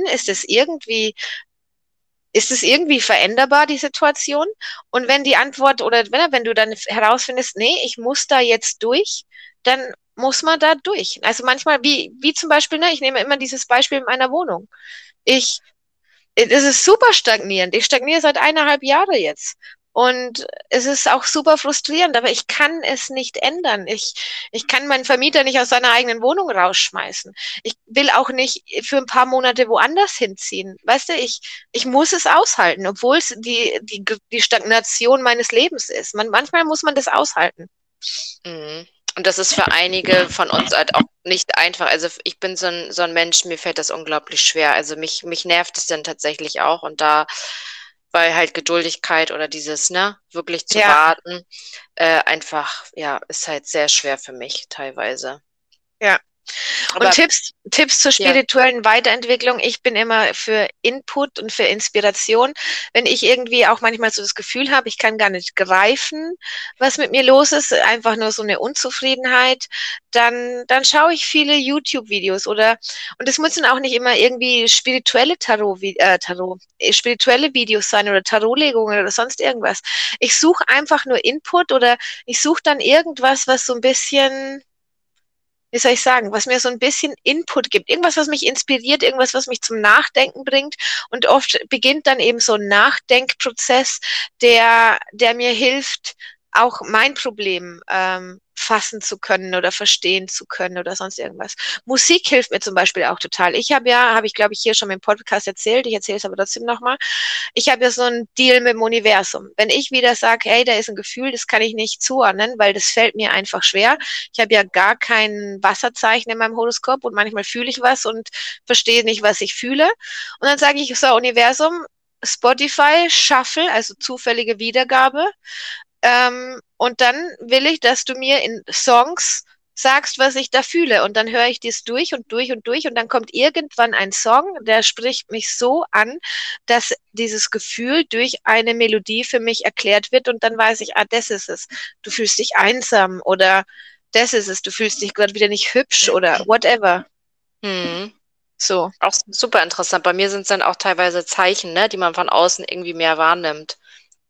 Ist es irgendwie veränderbar, die Situation? Und wenn die Antwort oder wenn du dann herausfindest, nee, ich muss da jetzt durch, dann muss man da durch. Also manchmal, wie zum Beispiel, ne, ich nehme immer dieses Beispiel in meiner Wohnung. Ich, Es ist super stagnierend. Ich stagniere seit 1,5 Jahre jetzt. Und es ist auch super frustrierend, aber ich kann es nicht ändern. Ich kann meinen Vermieter nicht aus seiner eigenen Wohnung rausschmeißen. Ich will auch nicht für ein paar Monate woanders hinziehen. Weißt du, ich muss es aushalten, obwohl es die Stagnation meines Lebens ist. Manchmal muss man das aushalten. mhm. Und das ist für einige von uns halt auch nicht einfach. Also ich bin so ein Mensch, mir fällt das unglaublich schwer. Also mich nervt es dann tatsächlich auch. Und da, weil halt Geduldigkeit oder dieses, ne, wirklich zu Ja. warten, einfach, ja, ist halt sehr schwer für mich teilweise. Ja. Aber Und Tipps zur ja, spirituellen Weiterentwicklung. Ich bin immer für Input und für Inspiration. Wenn ich irgendwie auch manchmal so das Gefühl habe, ich kann gar nicht greifen, was mit mir los ist, einfach nur so eine Unzufriedenheit, dann schaue ich viele YouTube-Videos und es müssen auch nicht immer irgendwie spirituelle Videos sein oder Tarotlegungen oder sonst irgendwas. Ich suche einfach nur Input oder ich suche dann irgendwas, was so ein bisschen, wie soll ich sagen, was mir so ein bisschen Input gibt, irgendwas, was mich inspiriert, irgendwas, was mich zum Nachdenken bringt. Und oft beginnt dann eben so ein Nachdenkprozess, der mir hilft, auch mein Problem fassen zu können oder verstehen zu können oder sonst irgendwas. Musik hilft mir zum Beispiel auch total. Habe ich glaube ich hier schon im Podcast erzählt, ich erzähle es aber trotzdem nochmal. Ich habe ja so einen Deal mit dem Universum. Wenn ich wieder sage, hey, da ist ein Gefühl, das kann ich nicht zuordnen, weil das fällt mir einfach schwer. Ich habe ja gar kein Wasserzeichen in meinem Horoskop und manchmal fühle ich was und verstehe nicht, was ich fühle. Und dann sage ich, so Universum, Spotify, Shuffle, also zufällige Wiedergabe. Und dann will ich, dass du mir in Songs sagst, was ich da fühle. Und dann höre ich dies durch und durch und durch. Und dann kommt irgendwann ein Song, der spricht mich so an, dass dieses Gefühl durch eine Melodie für mich erklärt wird. Und dann weiß ich, ah, das ist es. Du fühlst dich einsam oder das ist es. Du fühlst dich gerade wieder nicht hübsch oder whatever. Hm. So. Auch super interessant. Bei mir sind es dann auch teilweise Zeichen, ne, die man von außen irgendwie mehr wahrnimmt.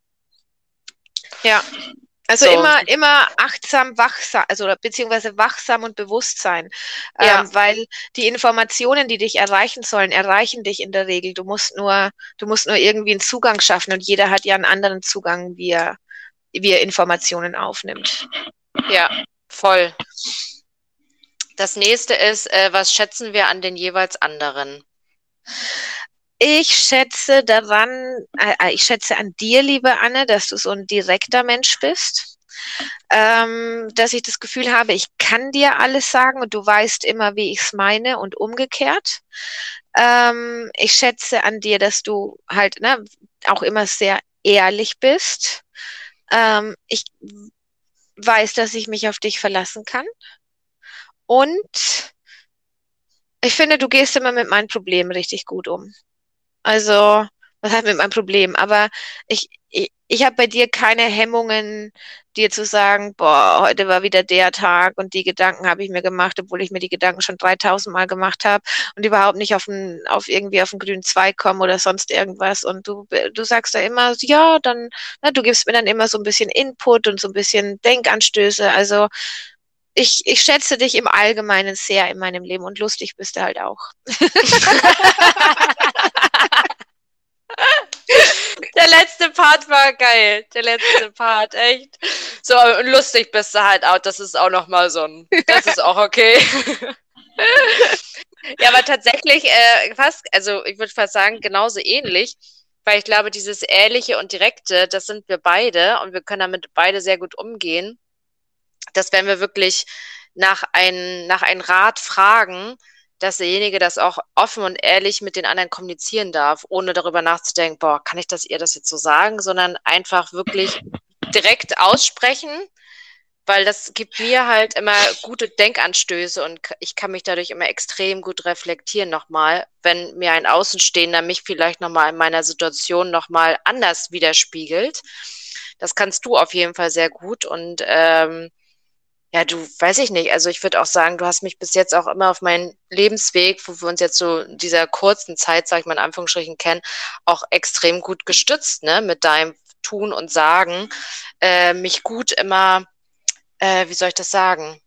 Ja. Also So, immer achtsam, wachsam, also beziehungsweise wachsam und Bewusstsein, ja, weil die Informationen, die dich erreichen sollen, erreichen dich in der Regel. Du musst nur irgendwie einen Zugang schaffen und jeder hat ja einen anderen Zugang, wie er Informationen aufnimmt. ja, voll. Das nächste ist, was schätzen wir an den jeweils anderen? Ich schätze an dir, liebe Anne, dass du so ein direkter Mensch bist. Dass ich das Gefühl habe, ich kann dir alles sagen und du weißt immer, wie ich es meine und umgekehrt. Ich schätze an dir, dass du halt auch immer sehr ehrlich bist. Ich weiß, dass ich mich auf dich verlassen kann. Und ich finde, du gehst immer mit meinen Problemen richtig gut um. Also, was heißt mit meinem Problem? Aber ich habe bei dir keine Hemmungen, dir zu sagen, boah, heute war wieder der Tag und die Gedanken habe ich mir gemacht, obwohl ich mir die Gedanken schon 3000 Mal gemacht habe und überhaupt nicht irgendwie auf den grünen Zweig kommen oder sonst irgendwas. Und du sagst da immer, ja, dann, du gibst mir dann immer so ein bisschen Input und so ein bisschen Denkanstöße. Also, ich schätze dich im Allgemeinen sehr in meinem Leben und lustig bist du halt auch. Der letzte Part war geil. Der letzte Part, echt. So, und lustig bist du halt auch. Das ist auch nochmal so ein, das ist auch okay. Ja, aber tatsächlich fast, also ich würde fast sagen, genauso ähnlich, weil ich glaube, dieses Ehrliche und Direkte, das sind wir beide und wir können damit beide sehr gut umgehen. Dass wenn wir wirklich nach einem Rat fragen, dass derjenige das auch offen und ehrlich mit den anderen kommunizieren darf, ohne darüber nachzudenken, boah, kann ich das ihr das jetzt so sagen, sondern einfach wirklich direkt aussprechen, weil das gibt mir halt immer gute Denkanstöße und ich kann mich dadurch immer extrem gut reflektieren nochmal, wenn mir ein Außenstehender mich vielleicht nochmal in meiner Situation nochmal anders widerspiegelt. Das kannst du auf jeden Fall sehr gut und ja, du, weiß ich nicht. Also ich würde auch sagen, du hast mich bis jetzt auch immer auf meinen Lebensweg, wo wir uns jetzt so in dieser kurzen Zeit, sag ich mal in Anführungsstrichen, kennen, auch extrem gut gestützt, ne, mit deinem Tun und Sagen, mich gut immer, wie soll ich das sagen?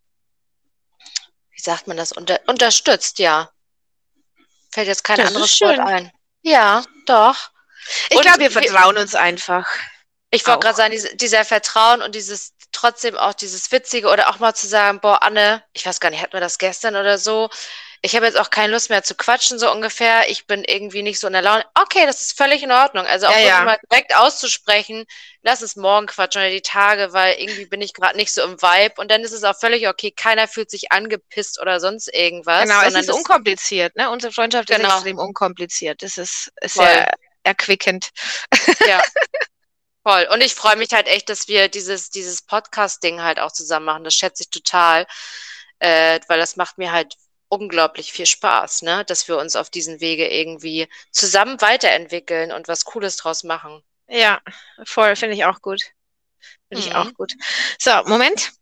Wie sagt man das? Unterstützt, ja. Fällt jetzt kein Das ist anderes Wort schön. ein. Ja, doch. Ich Und glaube, wir vertrauen uns einfach ich wollte gerade auch. sagen, dieser Vertrauen und dieses trotzdem auch dieses Witzige oder auch mal zu sagen, boah, Anne, ich weiß gar nicht, hatten wir das gestern oder so? Ich habe jetzt auch keine Lust mehr zu quatschen, so ungefähr. Ich bin irgendwie nicht so in der Laune. Okay, das ist völlig in Ordnung. Also Ja, auch wirklich ja, mal direkt auszusprechen, lass es morgen quatschen oder die Tage, weil irgendwie bin ich gerade nicht so im Vibe. Und dann ist es auch völlig okay. Keiner fühlt sich angepisst oder sonst irgendwas, genau. Es sondern ist das, unkompliziert, ne? Unsere Freundschaft ist genau, extrem unkompliziert. Das ist voll. sehr erquickend. Ja. Voll. Und ich freue mich halt echt, dass wir dieses Podcast-Ding halt auch zusammen machen. Das schätze ich total, weil das macht mir halt unglaublich viel Spaß, ne? Dass wir uns auf diesen Wege irgendwie zusammen weiterentwickeln und was Cooles draus machen. Ja, voll, finde ich auch gut. Finde ich auch Mhm. gut. So, Moment.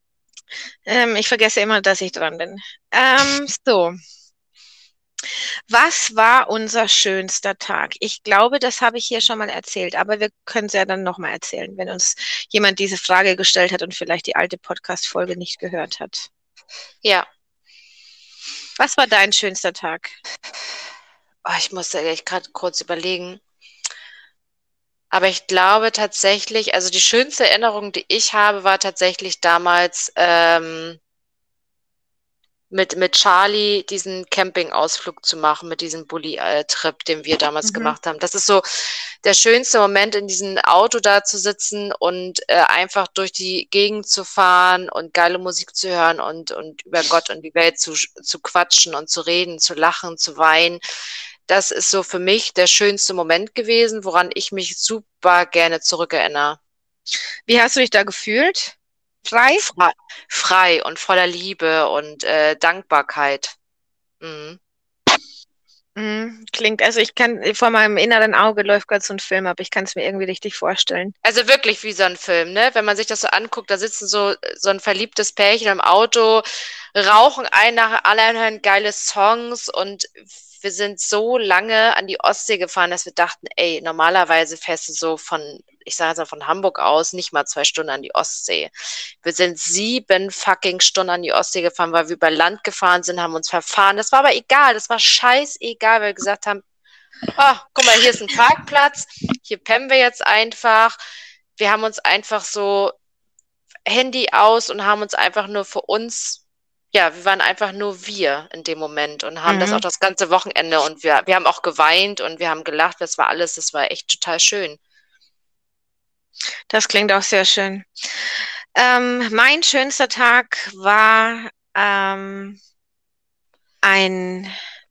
Ich vergesse immer, dass ich dran bin. So, was war unser schönster Tag? Ich glaube, das habe ich hier schon mal erzählt, aber wir können es ja dann nochmal erzählen, wenn uns jemand diese Frage gestellt hat und vielleicht die alte Podcast-Folge nicht gehört hat. Ja. Was war dein schönster Tag? Oh, ich muss ja echt gerade kurz überlegen. Aber ich glaube tatsächlich, also die schönste Erinnerung, die ich habe, war tatsächlich damals mit Charlie diesen Campingausflug zu machen, mit diesem Bulli-Trip, den wir damals Mhm. gemacht haben. Das ist so der schönste Moment, in diesem Auto da zu sitzen und einfach durch die Gegend zu fahren und geile Musik zu hören und über Gott und die Welt zu quatschen und zu reden, zu lachen, zu weinen. Das ist so für mich der schönste Moment gewesen, woran ich mich super gerne zurückerinnere. Wie hast du dich da gefühlt? Frei? Frei, frei und voller Liebe und Dankbarkeit. Mhm. Klingt, also ich kann, vor meinem inneren Auge läuft gerade so ein Film ab, ich kann es mir irgendwie richtig vorstellen. Also wirklich wie so ein Film, ne? Wenn man sich das so anguckt, da sitzen so ein verliebtes Pärchen im Auto, rauchen ein nach anderen, hören geile Songs und wir sind so lange an die Ostsee gefahren, dass wir dachten, ey, normalerweise fährst du so von, ich sage jetzt mal von Hamburg aus, nicht mal 2 Stunden an die Ostsee. Wir sind 7 fucking Stunden an die Ostsee gefahren, weil wir über Land gefahren sind, haben uns verfahren. Das war aber egal, das war scheißegal, weil wir gesagt haben, ah, guck mal, hier ist ein Parkplatz, hier pennen wir jetzt einfach. Wir haben uns einfach so Handy aus und haben uns einfach nur für uns, ja, wir waren einfach nur wir in dem Moment und haben das auch Mhm. das ganze Wochenende und wir haben auch geweint und wir haben gelacht, das war echt total schön. Das klingt auch sehr schön. Mein schönster Tag war ein,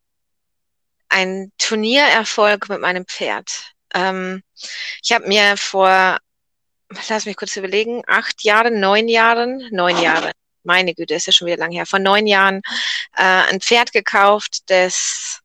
ein Turniererfolg mit meinem Pferd. Ich habe mir vor, lass mich kurz überlegen, 8 Jahren, 9 Jahre, meine Güte, ist ja schon wieder lang her, vor 9 Jahren ein Pferd gekauft, das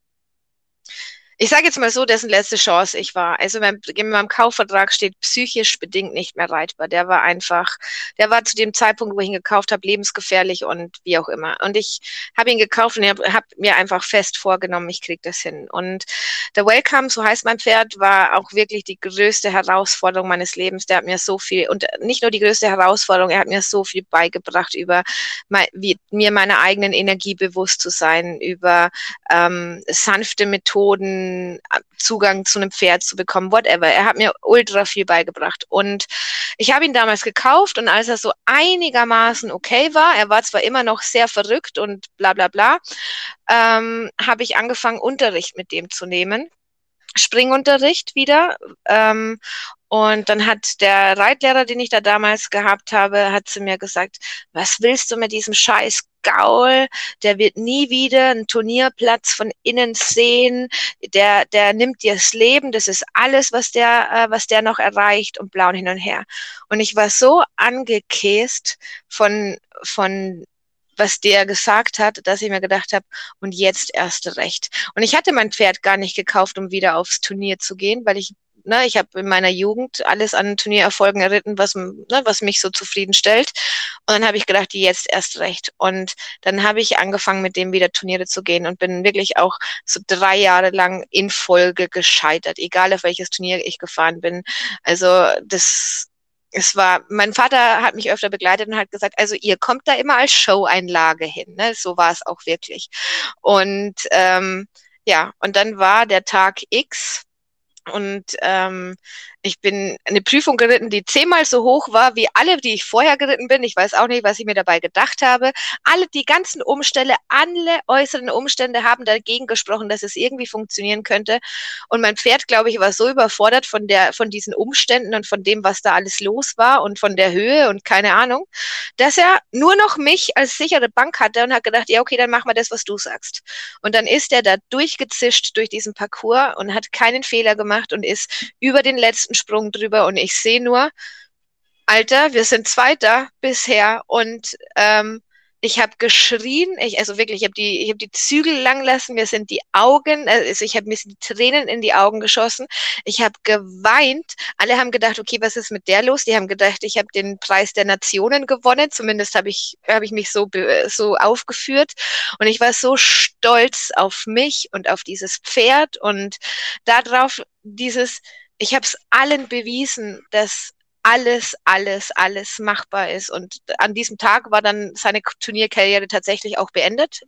ich sage jetzt mal so, dessen letzte Chance ich war. Also in meinem Kaufvertrag steht psychisch bedingt nicht mehr reitbar. Der war zu dem Zeitpunkt, wo ich ihn gekauft habe, lebensgefährlich und wie auch immer. Und ich habe ihn gekauft und hab mir einfach fest vorgenommen, ich kriege das hin. Und der Welcome, so heißt mein Pferd, war auch wirklich die größte Herausforderung meines Lebens. Der hat mir so viel, und nicht nur die größte Herausforderung, er hat mir so viel beigebracht über mir meiner eigenen Energie bewusst zu sein, über sanfte Methoden, Zugang zu einem Pferd zu bekommen, whatever. Er hat mir ultra viel beigebracht. Und ich habe ihn damals gekauft und als er so einigermaßen okay war, er war zwar immer noch sehr verrückt und bla bla bla, habe ich angefangen, Unterricht mit dem zu nehmen. Springunterricht wieder. Und dann hat der Reitlehrer, den ich da damals gehabt habe, hat zu mir gesagt, was willst du mit diesem scheiß Gaul? Der wird nie wieder einen Turnierplatz von innen sehen. Der nimmt dir das Leben. Das ist alles, was der noch erreicht und blau und hin und her. Und ich war so angekäst von was der gesagt hat, dass ich mir gedacht habe, und jetzt erst recht. Und ich hatte mein Pferd gar nicht gekauft, um wieder aufs Turnier zu gehen, weil ich habe in meiner Jugend alles an Turniererfolgen erritten, was mich so zufriedenstellt. Und dann habe ich gedacht, jetzt erst recht. Und dann habe ich angefangen, mit dem wieder Turniere zu gehen und bin wirklich auch so 3 Jahre lang in Folge gescheitert, egal auf welches Turnier ich gefahren bin. Also mein Vater hat mich öfter begleitet und hat gesagt, also ihr kommt da immer als Show-Einlage hin, ne? So war es auch wirklich. Und ja, und dann war der Tag X und ich bin eine Prüfung geritten, die 10-mal so hoch war wie alle, die ich vorher geritten bin. Ich weiß auch nicht, was ich mir dabei gedacht habe. Die ganzen Umstände, alle äußeren Umstände haben dagegen gesprochen, dass es irgendwie funktionieren könnte. Und mein Pferd, glaube ich, war so überfordert von diesen Umständen und von dem, was da alles los war und von der Höhe und keine Ahnung, dass er nur noch mich als sichere Bank hatte und hat gedacht, ja, okay, dann machen wir das, was du sagst. Und dann ist er da durchgezischt durch diesen Parcours und hat keinen Fehler gemacht und ist über den letzten Sprung drüber und ich sehe nur, Alter, wir sind Zweiter bisher und ich habe geschrien, also wirklich, ich habe die Zügel lang lassen, mir sind die Augen, also ich habe mir die Tränen in die Augen geschossen, ich habe geweint, alle haben gedacht, okay, was ist mit der los? Die haben gedacht, ich habe den Preis der Nationen gewonnen, zumindest habe ich mich so aufgeführt und ich war so stolz auf mich und auf dieses Pferd und darauf ich habe es allen bewiesen, dass alles machbar ist. Und an diesem Tag war dann seine Turnierkarriere tatsächlich auch beendet.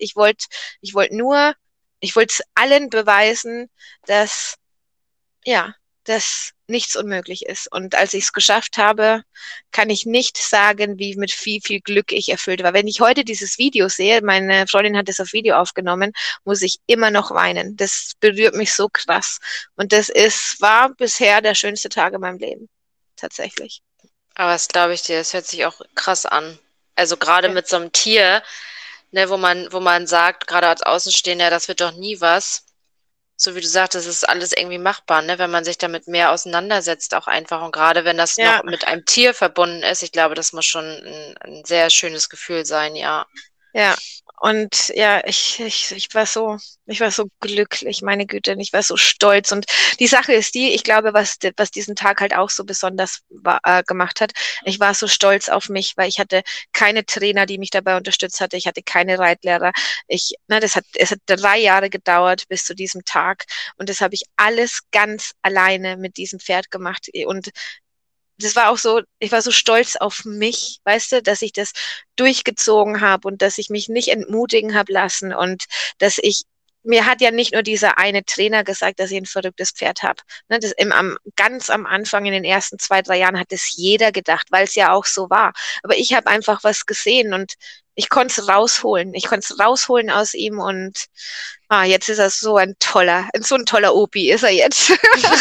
Ich wollte es allen beweisen, dass, ja, dass nichts unmöglich ist. Und als ich es geschafft habe, kann ich nicht sagen, wie mit viel, viel Glück ich erfüllt war. Wenn ich heute dieses Video sehe, meine Freundin hat es auf Video aufgenommen, muss ich immer noch weinen. Das berührt mich so krass. Und war bisher der schönste Tag in meinem Leben. Tatsächlich. Aber das glaube ich dir, das hört sich auch krass an. Also gerade Ja. mit so einem Tier, ne, wo man sagt, gerade als Außenstehender, das wird doch nie was. So wie du sagtest, ist alles irgendwie machbar, ne, wenn man sich damit mehr auseinandersetzt, auch einfach. Und gerade wenn das Ja, noch mit einem Tier verbunden ist, ich glaube, das muss schon ein sehr schönes Gefühl sein, ja. ja. Und ja, ich war so glücklich, meine Güte, und ich war so stolz. Und die Sache ist die, ich glaube, was diesen Tag halt auch so besonders gemacht hat, ich war so stolz auf mich, weil ich hatte keine Trainer, die mich dabei unterstützt hatte. Ich hatte keine Reitlehrer. Es hat 3 Jahre gedauert bis zu diesem Tag. Und das habe ich alles ganz alleine mit diesem Pferd gemacht. Und das war auch so, ich war so stolz auf mich, weißt du, dass ich das durchgezogen habe und dass ich mich nicht entmutigen habe lassen und mir hat ja nicht nur dieser eine Trainer gesagt, dass ich ein verrücktes Pferd habe. Ne, ganz am Anfang, in den ersten 2, 3 Jahren, hat es jeder gedacht, weil es ja auch so war. Aber ich habe einfach was gesehen und ich konnte es rausholen. Ich konnte es rausholen aus ihm und jetzt ist er so ein toller Opi ist er jetzt.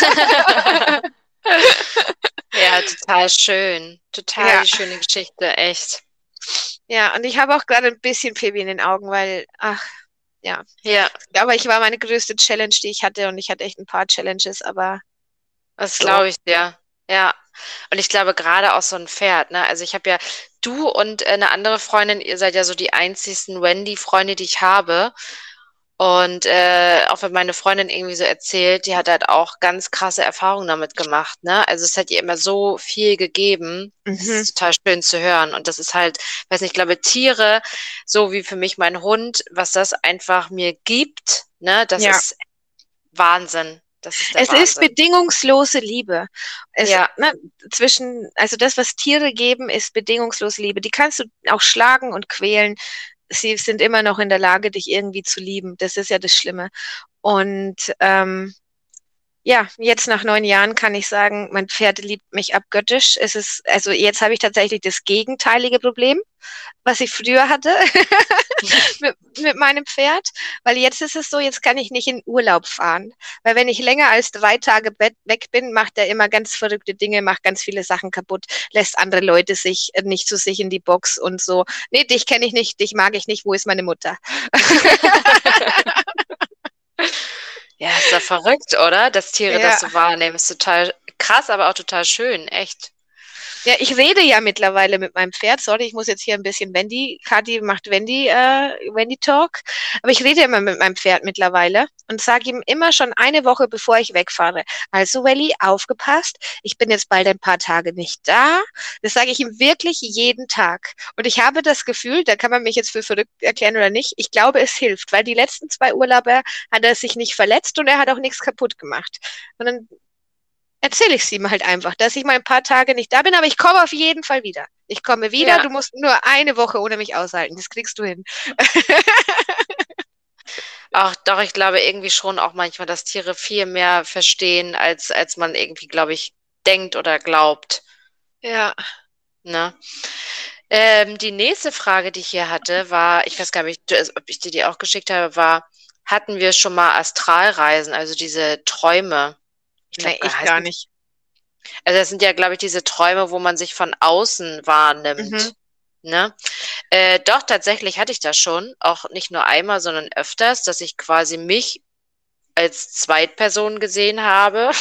Ja, total schön. Total Ja. die schöne Geschichte, echt. Ja, und ich habe auch gerade ein bisschen Pipi in den Augen, weil, ja. Ja, Aber ich war meine größte Challenge, die ich hatte und ich hatte echt ein paar Challenges, aber das so. glaube ich dir. Ja. Und ich glaube gerade auch so ein Pferd, ne? Also ich habe ja, du und eine andere Freundin, ihr seid ja so die einzigsten Wendy-Freunde, die ich habe. Und auch wenn meine Freundin irgendwie so erzählt, die hat halt auch ganz krasse Erfahrungen damit gemacht, ne? Also es hat ihr immer so viel gegeben. Das Mhm. ist total schön zu hören. Und das ist halt, weiß nicht, ich glaube, Tiere, so wie für mich mein Hund, was das einfach mir gibt, ne, das Ja. ist Wahnsinn. Das ist der Es ist Wahnsinn. bedingungslose Liebe. Ja, Also das, was Tiere geben, ist bedingungslose Liebe. Die kannst du auch schlagen und quälen. Sie sind immer noch in der Lage, dich irgendwie zu lieben. Das ist ja das Schlimme. Und ja, jetzt nach 9 Jahren kann ich sagen, mein Pferd liebt mich abgöttisch. Also jetzt habe ich tatsächlich das gegenteilige Problem, was ich früher hatte mit meinem Pferd, weil jetzt ist es so, jetzt kann ich nicht in Urlaub fahren, weil wenn ich länger als 3 Tage weg bin, macht er immer ganz verrückte Dinge, macht ganz viele Sachen kaputt, lässt andere Leute sich nicht zu sich in die Box und so. Nee, dich kenne ich nicht, dich mag ich nicht, wo ist meine Mutter? ja, ist ja verrückt, oder? Dass Tiere das Ja. so wahrnehmen. Ist total krass, aber auch total schön, echt. Ja, ich rede ja mittlerweile mit meinem Pferd. Sorry, ich muss jetzt hier ein bisschen Kathi macht Wendy Talk. Aber ich rede immer mit meinem Pferd mittlerweile und sage ihm immer schon eine Woche, bevor ich wegfahre. Also, Welli, aufgepasst. Ich bin jetzt bald ein paar Tage nicht da. Das sage ich ihm wirklich jeden Tag. Und ich habe das Gefühl, da kann man mich jetzt für verrückt erklären oder nicht. Ich glaube, es hilft, weil die letzten 2 Urlaube hat er sich nicht verletzt und er hat auch nichts kaputt gemacht. Und dann erzähle ich es ihm halt einfach, dass ich mal ein paar Tage nicht da bin, aber ich komme auf jeden Fall wieder. Ich komme wieder, Ja. du musst nur eine Woche ohne mich aushalten. Das kriegst du hin. Ach, doch, ich glaube irgendwie schon auch manchmal, dass Tiere viel mehr verstehen, als man irgendwie, glaube ich, denkt oder glaubt. Ja. Ne? Die nächste Frage, die ich hier hatte, war, ich weiß gar nicht, ob ich dir die auch geschickt habe, war, hatten wir schon mal Astralreisen, also diese Träume? Ich glaube, Nee, ich gar nicht. also das sind ja, glaube ich, diese Träume, wo man sich von außen wahrnimmt. Ne? Doch, tatsächlich hatte ich das schon, auch nicht nur einmal, sondern öfters, dass ich quasi mich als Zweitperson gesehen habe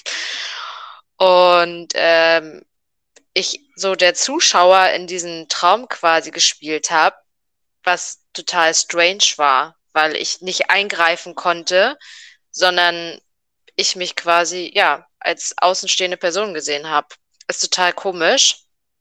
und ich so der Zuschauer in diesen Traum quasi gespielt habe, was total strange war, weil ich nicht eingreifen konnte, sondern ich mich quasi, ja, als außenstehende Person gesehen habe. Ist total komisch.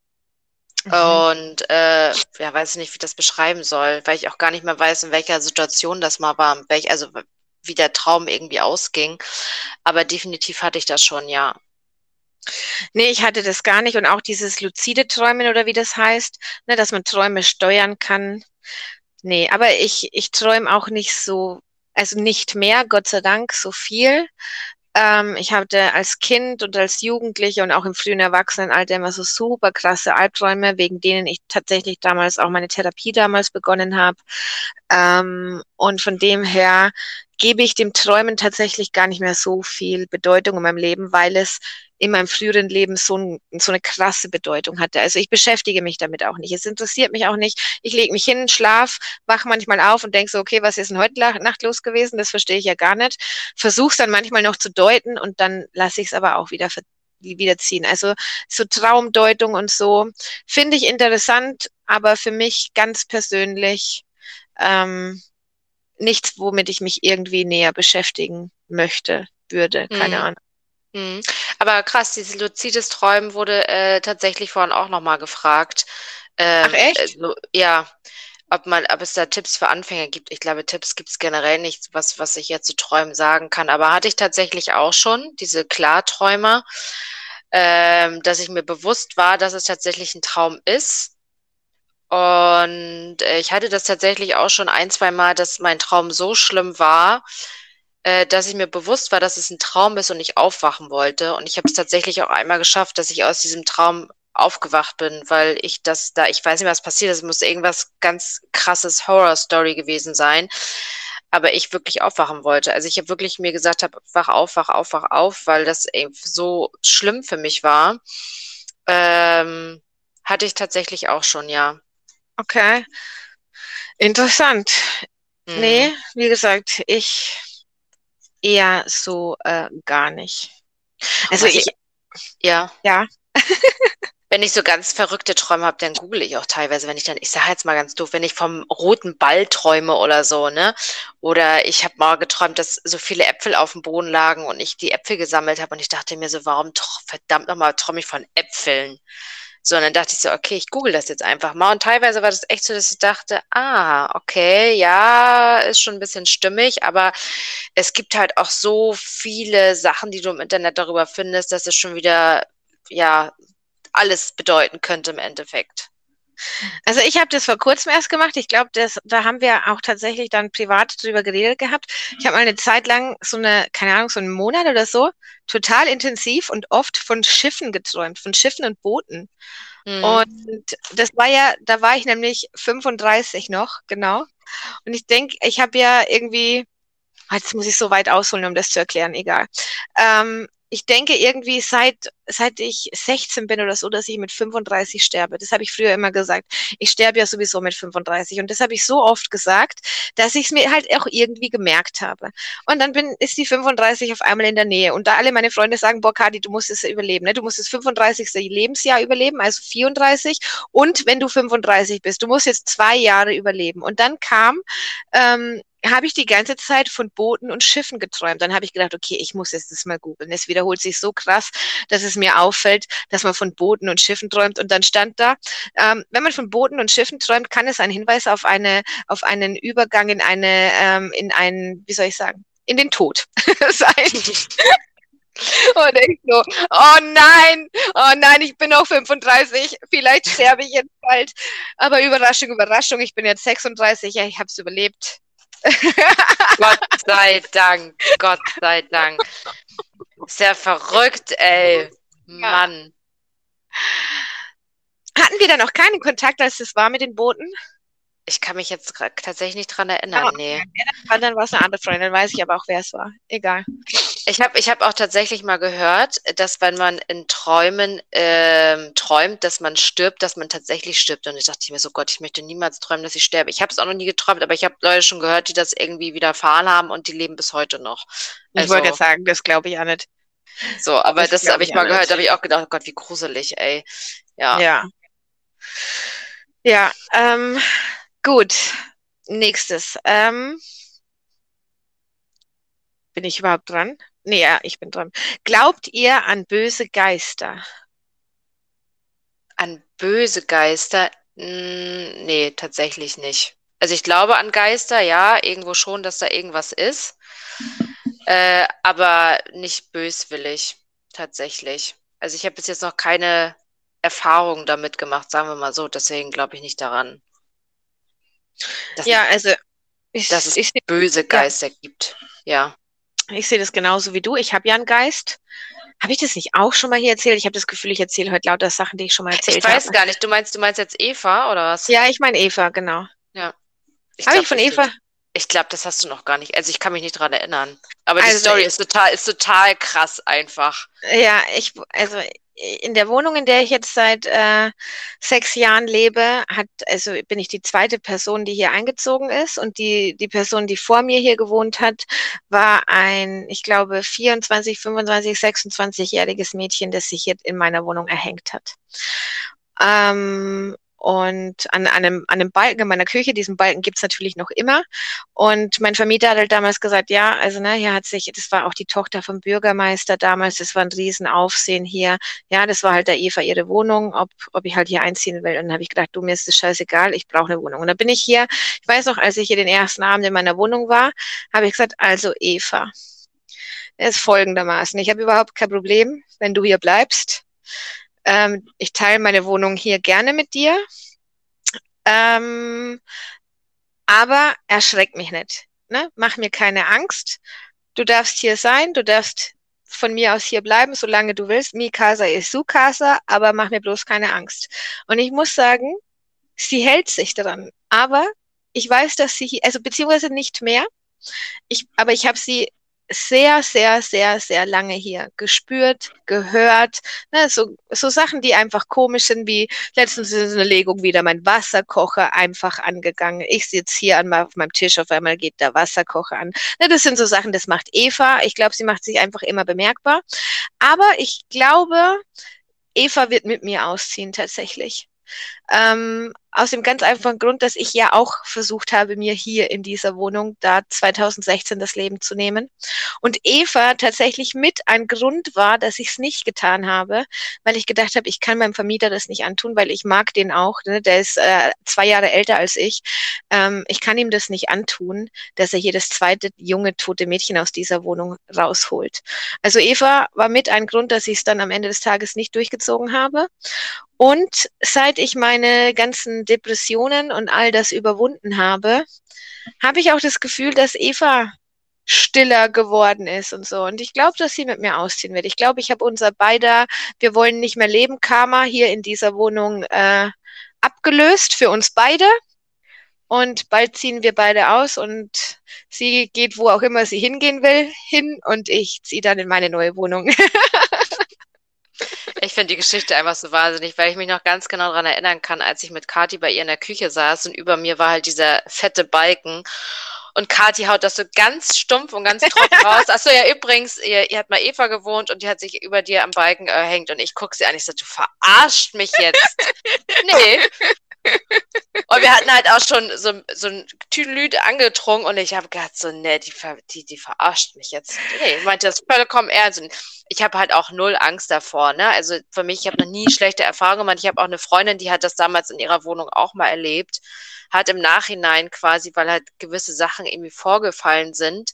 Und ja, weiß nicht, wie ich das beschreiben soll, weil ich auch gar nicht mehr weiß, in welcher Situation das mal war, also wie der Traum irgendwie ausging. Aber definitiv hatte ich das schon, ja. Nee, ich hatte das gar nicht. Und auch dieses luzide Träumen oder wie das heißt, ne, dass man Träume steuern kann. Nee, aber ich träume auch nicht so, also nicht mehr, Gott sei Dank, so viel. Ich hatte als Kind und als Jugendliche und auch im frühen Erwachsenenalter immer so super krasse Albträume, wegen denen ich tatsächlich damals auch meine Therapie damals begonnen habe. Und von dem her gebe ich dem Träumen tatsächlich gar nicht mehr so viel Bedeutung in meinem Leben, weil es in meinem früheren Leben so eine krasse Bedeutung hatte. Also ich beschäftige mich damit auch nicht. Es interessiert mich auch nicht. Ich lege mich hin, schlaf, wach manchmal auf und denke so, okay, was ist denn heute Nacht los gewesen? Das verstehe ich ja gar nicht. Versuche es dann manchmal noch zu deuten und dann lasse ich es aber auch wieder ziehen. Also so Traumdeutung und so finde ich interessant, aber für mich ganz persönlich ähm, nichts, womit ich mich irgendwie näher beschäftigen möchte, würde, keine Mhm. Ahnung. Mhm. Aber krass, dieses luzides Träumen wurde tatsächlich vorhin auch nochmal gefragt. Ach echt? Ja, ob es da Tipps für Anfänger gibt. Ich glaube, Tipps gibt es generell nicht, was ich jetzt zu Träumen sagen kann. Aber hatte ich tatsächlich auch schon, diese Klarträumer, dass ich mir bewusst war, dass es tatsächlich ein Traum ist. Und ich hatte das tatsächlich auch schon ein, zwei Mal, dass mein Traum so schlimm war, dass ich mir bewusst war, dass es ein Traum ist und ich aufwachen wollte. Und ich habe es tatsächlich auch einmal geschafft, dass ich aus diesem Traum aufgewacht bin, weil ich weiß nicht, was passiert ist, es muss irgendwas ganz krasses Horror-Story gewesen sein, aber ich wirklich aufwachen wollte. Also ich habe wirklich mir gesagt, wach auf, weil das eben so schlimm für mich war. Hatte ich tatsächlich auch schon, ja. Okay, interessant. Mhm. Nee, wie gesagt, ich eher so gar nicht. Also Was ich, ich, ja. ja, Wenn ich so ganz verrückte Träume habe, dann google ich auch teilweise, wenn ich dann, ich sage jetzt mal ganz doof, wenn ich vom roten Ball träume oder so, ne? Oder ich habe mal geträumt, dass so viele Äpfel auf dem Boden lagen und ich die Äpfel gesammelt habe und ich dachte mir so, warum verdammt nochmal träume ich von Äpfeln? So, und dann dachte ich so, okay, ich google das jetzt einfach mal. Und teilweise war das echt so, dass ich dachte, okay, ja, ist schon ein bisschen stimmig, aber es gibt halt auch so viele Sachen, die du im Internet darüber findest, dass es schon wieder, ja, alles bedeuten könnte im Endeffekt. also ich habe das vor kurzem erst gemacht. Ich glaube, da haben wir auch tatsächlich dann privat drüber geredet gehabt. Ich habe mal eine Zeit lang so eine, keine Ahnung, so einen Monat oder so, total intensiv und oft von Schiffen geträumt, von Schiffen und Booten. Und Mhm. das war ja, da war ich nämlich 35 noch, genau. Und ich denke, ich habe ja irgendwie, jetzt muss ich so weit ausholen, um das zu erklären, egal. Ich denke irgendwie seit ich 16 bin oder so, dass ich mit 35 sterbe. Das habe ich früher immer gesagt. Ich sterbe ja sowieso mit 35. Und das habe ich so oft gesagt, dass ich es mir halt auch irgendwie gemerkt habe. Und dann ist die 35 auf einmal in der Nähe. Und da alle meine Freunde sagen, boah, Kadi, du musst es überleben, ne? Du musst das 35. Lebensjahr überleben, also 34. Und wenn du 35 bist, du musst jetzt 2 Jahre überleben. Und dann habe ich die ganze Zeit von Booten und Schiffen geträumt. Dann habe ich gedacht, okay, ich muss jetzt das mal googeln. Es wiederholt sich so krass, dass es mir auffällt, dass man von Booten und Schiffen träumt. Und dann stand da, wenn man von Booten und Schiffen träumt, kann es ein Hinweis auf einen Übergang in einen, wie soll ich sagen, in den Tod sein. Und ich so, oh nein, ich bin noch 35, vielleicht sterbe ich jetzt bald. Aber Überraschung, Überraschung, ich bin jetzt 36, ja, ich habe es überlebt. Gott sei Dank, Gott sei Dank. Ist ja verrückt, ey. Ja. Mann. Hatten wir da noch keinen Kontakt, als es war mit den Booten? Ich kann mich jetzt tatsächlich nicht dran Ah, erinnern, okay. nee. Ja, dann war es eine andere Freundin, dann weiß ich aber auch, wer es war. Egal. Ich hab auch tatsächlich mal gehört, dass wenn man in Träumen träumt, dass man stirbt, dass man tatsächlich stirbt. Und ich dachte mir so, Gott, ich möchte niemals träumen, dass ich sterbe. Ich habe es auch noch nie geträumt, aber ich habe Leute schon gehört, die das irgendwie widerfahren haben und die leben bis heute noch. Ich wollte Also jetzt sagen, das glaube ich auch nicht. so, aber Das das habe glaube ich ich auch mal gehört, da nicht. habe ich auch gedacht, oh Gott, wie gruselig, ey. Ja. Ja. Ja, gut. Nächstes. Bin ich überhaupt dran? Nee, ja, ich bin dran. Glaubt ihr an böse Geister? An böse Geister? Nee, tatsächlich nicht. Also ich glaube an Geister, ja, irgendwo schon, dass da irgendwas ist, aber nicht böswillig, tatsächlich. Also ich habe bis jetzt noch keine Erfahrung damit gemacht, sagen wir mal so, deswegen glaube ich nicht daran, dass Ja, es, also dass ich, es ich, böse ja, Geister gibt. Ja. Ich sehe das genauso wie du. Ich habe ja einen Geist. Habe ich das nicht auch schon mal hier erzählt? Ich habe das Gefühl, ich erzähle heute lauter Sachen, die ich schon mal Ich erzählt weiß habe. gar nicht, du meinst jetzt Eva oder was? Ja, ich meine Eva, genau. Ja, ich Habe ich glaube, von Eva? das hast du noch gar nicht. Also ich kann mich nicht dran erinnern. Aber die Also, Story ist total krass einfach. ja, also in der Wohnung, in der ich jetzt seit 6 Jahren lebe, also bin ich die zweite Person, die hier eingezogen ist. Und die Person, die vor mir hier gewohnt hat, war ein, ich glaube, 24, 25, 26-jähriges Mädchen, das sich hier in meiner Wohnung erhängt hat. Und an einem Balken in meiner Küche, diesen Balken gibt's natürlich noch immer. Und mein Vermieter hat halt damals gesagt, ja, also ne, hier hat sich, das war auch die Tochter vom Bürgermeister damals, das war ein Riesenaufsehen hier. Ja, das war halt der Eva ihre Wohnung, ob ich halt hier einziehen will. Und dann habe ich gedacht, du, mir ist das scheißegal, ich brauche eine Wohnung. Und dann bin ich hier, ich weiß noch, als ich hier den ersten Abend in meiner Wohnung war, habe ich gesagt, also Eva, es ist folgendermaßen, ich habe überhaupt kein Problem, wenn du hier bleibst. Ich teile meine Wohnung hier gerne mit dir, ähm, aber erschreck mich nicht. Ne? Mach mir keine Angst. Du darfst hier sein, du darfst von mir aus hier bleiben, solange du willst. Mi casa es su casa, aber mach mir bloß keine Angst. Und ich muss sagen, sie hält sich daran. Aber ich weiß, dass sie, also beziehungsweise nicht mehr. Aber ich habe sie sehr, sehr, sehr, sehr lange hier gespürt, gehört. Ne, so Sachen, die einfach komisch sind, wie letztens ist eine Legung wieder mein Wasserkocher einfach angegangen. Ich sitze hier auf meinem Tisch, auf einmal geht der Wasserkocher an. Ne, das sind so Sachen, das macht Eva. Ich glaube, sie macht sich einfach immer bemerkbar. Aber ich glaube, Eva wird mit mir ausziehen tatsächlich. Aus dem ganz einfachen Grund, dass ich ja auch versucht habe, mir hier in dieser Wohnung da 2016 das Leben zu nehmen. Und Eva tatsächlich mit ein Grund war, dass ich es nicht getan habe, weil ich gedacht habe, ich kann meinem Vermieter das nicht antun, weil ich mag den auch. Ne? Der ist 2 Jahre älter als ich. Ich kann ihm das nicht antun, dass er hier das zweite junge tote Mädchen aus dieser Wohnung rausholt. Also Eva war mit ein Grund, dass ich es dann am Ende des Tages nicht durchgezogen habe. Und seit ich meine ganzen Depressionen und all das überwunden habe, habe ich auch das Gefühl, dass Eva stiller geworden ist und so. Und ich glaube, dass sie mit mir ausziehen wird. Ich glaube, ich habe unser beider, wir wollen nicht mehr leben, Karma hier in dieser Wohnung abgelöst für uns beide. Und bald ziehen wir beide aus und sie geht, wo auch immer sie hingehen will, hin und ich ziehe dann in meine neue Wohnung. Ich finde die Geschichte einfach so wahnsinnig, weil ich mich noch ganz genau daran erinnern kann, als ich mit Kathi bei ihr in der Küche saß und über mir war halt dieser fette Balken. Und Kathi haut das so ganz stumpf und ganz trocken raus. Achso, ja, übrigens, ihr hat mal Eva gewohnt und die hat sich über dir am Balken erhängt. Und ich gucke sie an, ich so, du verarscht mich jetzt. Nee. Und wir hatten halt auch schon so ein Tüdelüt angetrunken und ich habe gedacht, so, nee, die verarscht mich jetzt. Nee, ich meinte das vollkommen ernst. Und ich habe halt auch null Angst davor, ne? Also für mich, ich habe noch nie schlechte Erfahrungen gemacht. Ich habe auch eine Freundin, die hat das damals in ihrer Wohnung auch mal erlebt, hat im Nachhinein quasi, weil halt gewisse Sachen irgendwie vorgefallen sind,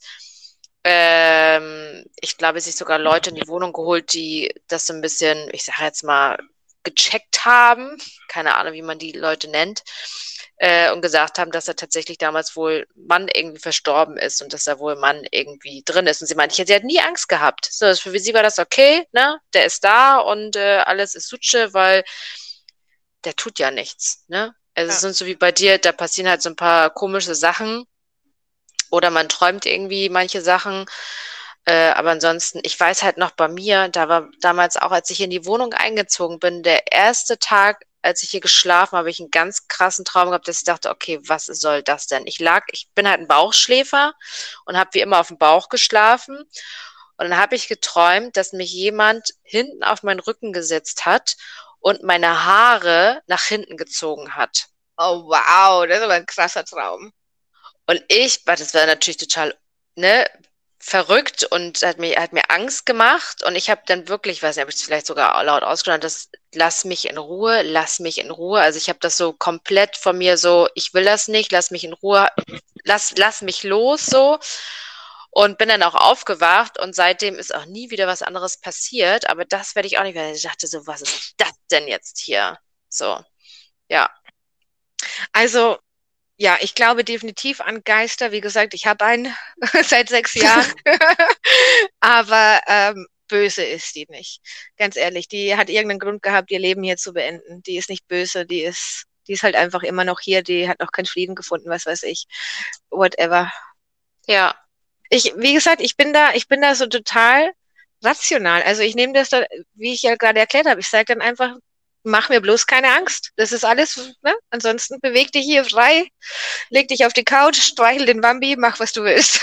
ich glaube, sich sogar Leute in die Wohnung geholt, die das so ein bisschen, ich sage jetzt mal, gecheckt haben, keine Ahnung, wie man die Leute nennt, und gesagt haben, dass er tatsächlich damals wohl Mann irgendwie verstorben ist und dass da wohl Mann irgendwie drin ist. Und sie meinte, sie hat nie Angst gehabt. So, für sie war das okay, ne? Der ist da und alles ist Sutsche, weil der tut ja nichts, ne? Also es Ja. sind so wie bei dir, da passieren halt so ein paar komische Sachen oder man träumt irgendwie manche Sachen. Aber ansonsten, ich weiß halt noch bei mir, da war damals auch, als ich in die Wohnung eingezogen bin, der erste Tag, als ich hier geschlafen habe, ich einen ganz krassen Traum gehabt, dass ich dachte, okay, was soll das denn? Ich bin halt ein Bauchschläfer und habe wie immer auf dem Bauch geschlafen. Und dann habe ich geträumt, dass mich jemand hinten auf meinen Rücken gesetzt hat und meine Haare nach hinten gezogen hat. Oh, wow, das ist aber ein krasser Traum. Und das war natürlich total, ne, verrückt und hat mir Angst gemacht. Und ich habe dann wirklich, weiß nicht, habe ich es vielleicht sogar laut ausgesprochen, das lass mich in Ruhe, lass mich in Ruhe. Also ich habe das so komplett von mir so, ich will das nicht, lass mich in Ruhe, lass mich los so. Und bin dann auch aufgewacht und seitdem ist auch nie wieder was anderes passiert. Aber das werde ich auch nicht mehr. Ich dachte so, was ist das denn jetzt hier? So, ja. Also Ja, ich glaube definitiv an Geister. Wie gesagt, ich habe einen seit 6 Jahren. Aber böse ist die nicht. Ganz ehrlich, die hat irgendeinen Grund gehabt, ihr Leben hier zu beenden. Die ist nicht böse, die ist halt einfach immer noch hier, die hat noch keinen Frieden gefunden, was weiß ich. Whatever. Ja, Wie gesagt, ich bin da so total rational. Also ich nehme das da, wie ich ja gerade erklärt habe, ich sage dann einfach, mach mir bloß keine Angst. Das ist alles, ne? Ansonsten beweg dich hier frei, leg dich auf die Couch, streichel den Bambi, mach was du willst.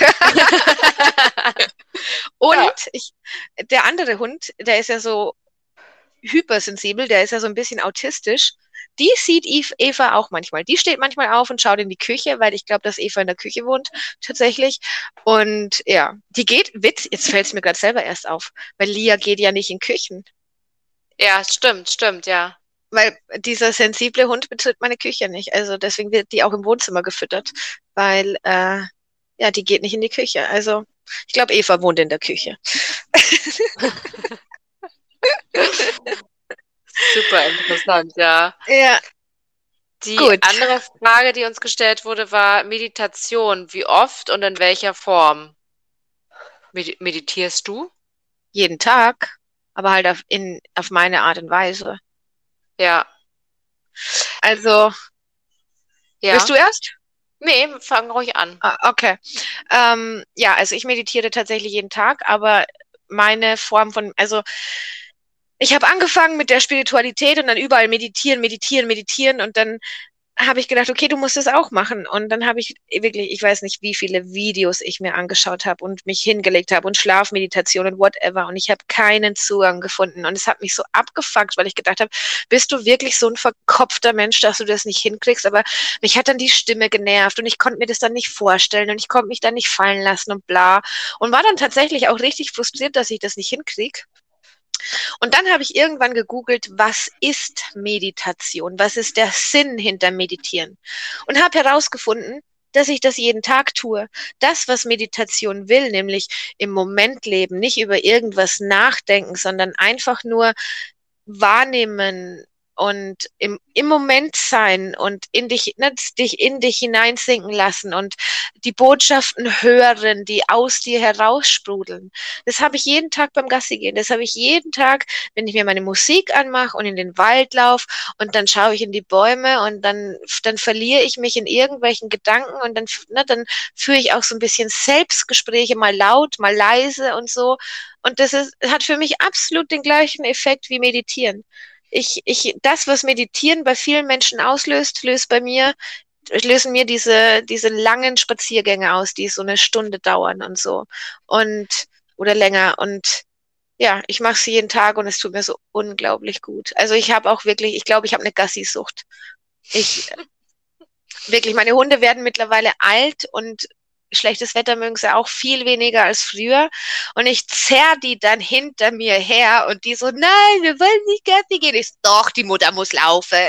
Und ja, der andere Hund, der ist ja so hypersensibel, der ist ja so ein bisschen autistisch. Die sieht Eva auch manchmal. Die steht manchmal auf und schaut in die Küche, weil ich glaube, dass Eva in der Küche wohnt, tatsächlich. Und ja, die geht, Witz, jetzt fällt es mir gerade selber erst auf, weil Lia geht ja nicht in Küchen. ja, stimmt, ja. Weil dieser sensible Hund betritt meine Küche nicht. Also deswegen wird die auch im Wohnzimmer gefüttert, weil ja, die geht nicht in die Küche. Also ich glaube, Eva wohnt in der Küche. Super interessant, ja. Ja, Die gut. andere Frage, die uns gestellt wurde, war Meditation. Wie oft und in welcher Form meditierst du? Jeden Tag, aber halt auf meine Art und Weise. Ja, Also, willst ja. du erst? Nee, fang ruhig an. Okay. Ja, also ich meditiere tatsächlich jeden Tag, aber meine Form von, also ich habe angefangen mit der Spiritualität und dann überall meditieren, meditieren, meditieren und dann habe ich gedacht, okay, du musst es auch machen. Und dann habe ich wirklich, ich weiß nicht, wie viele Videos ich mir angeschaut habe und mich hingelegt habe und Schlafmeditation und whatever. Und ich habe keinen Zugang gefunden. Und es hat mich so abgefuckt, weil ich gedacht habe, bist du wirklich so ein verkopfter Mensch, dass du das nicht hinkriegst? Aber mich hat dann die Stimme genervt und ich konnte mir das dann nicht vorstellen und ich konnte mich dann nicht fallen lassen und bla. Und war dann tatsächlich auch richtig frustriert, dass ich das nicht hinkriege. Und dann habe ich irgendwann gegoogelt, was ist Meditation? Was ist der Sinn hinter Meditieren? Und habe herausgefunden, dass ich das jeden Tag tue. Das, was Meditation will, nämlich im Moment leben, nicht über irgendwas nachdenken, sondern einfach nur wahrnehmen und im Moment sein und dich in dich hineinsinken lassen und die Botschaften hören, die aus dir heraussprudeln. Das habe ich jeden Tag beim Gassi gehen. Das habe ich jeden Tag, wenn ich mir meine Musik anmache und in den Wald laufe und dann schaue ich in die Bäume und dann verliere ich mich in irgendwelchen Gedanken und dann führe ich auch so ein bisschen Selbstgespräche, mal laut, mal leise und so. Und hat für mich absolut den gleichen Effekt wie Meditieren. Das, was Meditieren bei vielen Menschen auslöst, lösen mir diese langen Spaziergänge aus, die so eine Stunde dauern und so. Und, oder länger. Und ja, ich mache sie jeden Tag und es tut mir so unglaublich gut. Also ich habe auch wirklich, ich glaube, ich habe eine Gassi-Sucht. Ich, wirklich, meine Hunde werden mittlerweile alt und schlechtes Wetter mögen sie auch viel weniger als früher. Und ich zerr die dann hinter mir her und die so, nein, wir wollen nicht Gassi gehen. Ich so, doch, die Mutter muss laufen.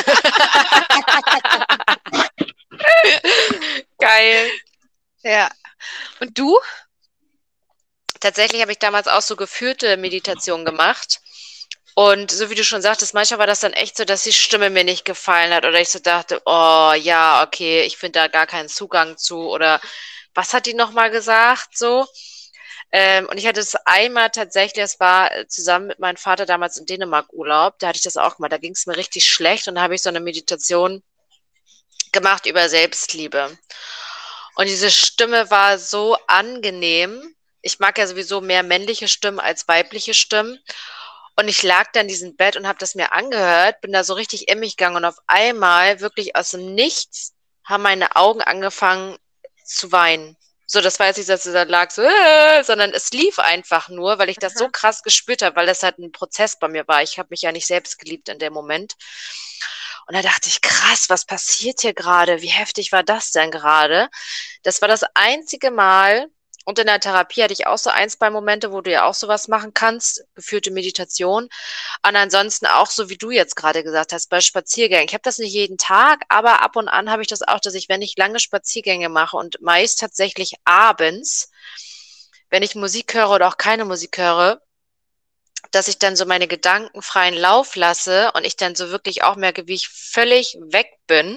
Geil. Ja. Und du? Tatsächlich habe ich damals auch so geführte Meditation gemacht. Und so wie du schon sagtest, manchmal war das dann echt so, dass die Stimme mir nicht gefallen hat oder ich so dachte, oh ja, okay, ich finde da gar keinen Zugang zu oder was hat die nochmal gesagt so? Und ich hatte es einmal tatsächlich, das war zusammen mit meinem Vater damals in Dänemark Urlaub, da hatte ich das auch gemacht, da ging es mir richtig schlecht und da habe ich so eine Meditation gemacht über Selbstliebe. Und diese Stimme war so angenehm. Ich mag ja sowieso mehr männliche Stimmen als weibliche Stimmen. Und ich lag da in diesem Bett und habe das mir angehört, bin da so richtig in mich gegangen und auf einmal, wirklich aus dem Nichts, haben meine Augen angefangen zu weinen. So, das war jetzt nicht, dass es da lag, so, sondern es lief einfach nur, weil ich das so krass gespürt habe, weil das halt ein Prozess bei mir war. Ich habe mich ja nicht selbst geliebt in dem Moment. Und da dachte ich, krass, was passiert hier gerade? Wie heftig war das denn gerade? Das war das einzige Mal, und in der Therapie hatte ich auch so ein, zwei Momente, wo du ja auch sowas machen kannst, geführte Meditation. Und ansonsten auch so, wie du jetzt gerade gesagt hast, bei Spaziergängen. Ich habe das nicht jeden Tag, aber ab und an habe ich das auch, dass ich, wenn ich lange Spaziergänge mache und meist tatsächlich abends, wenn ich Musik höre oder auch keine Musik höre, dass ich dann so meine Gedanken freien Lauf lasse und ich dann so wirklich auch merke, wie ich völlig weg bin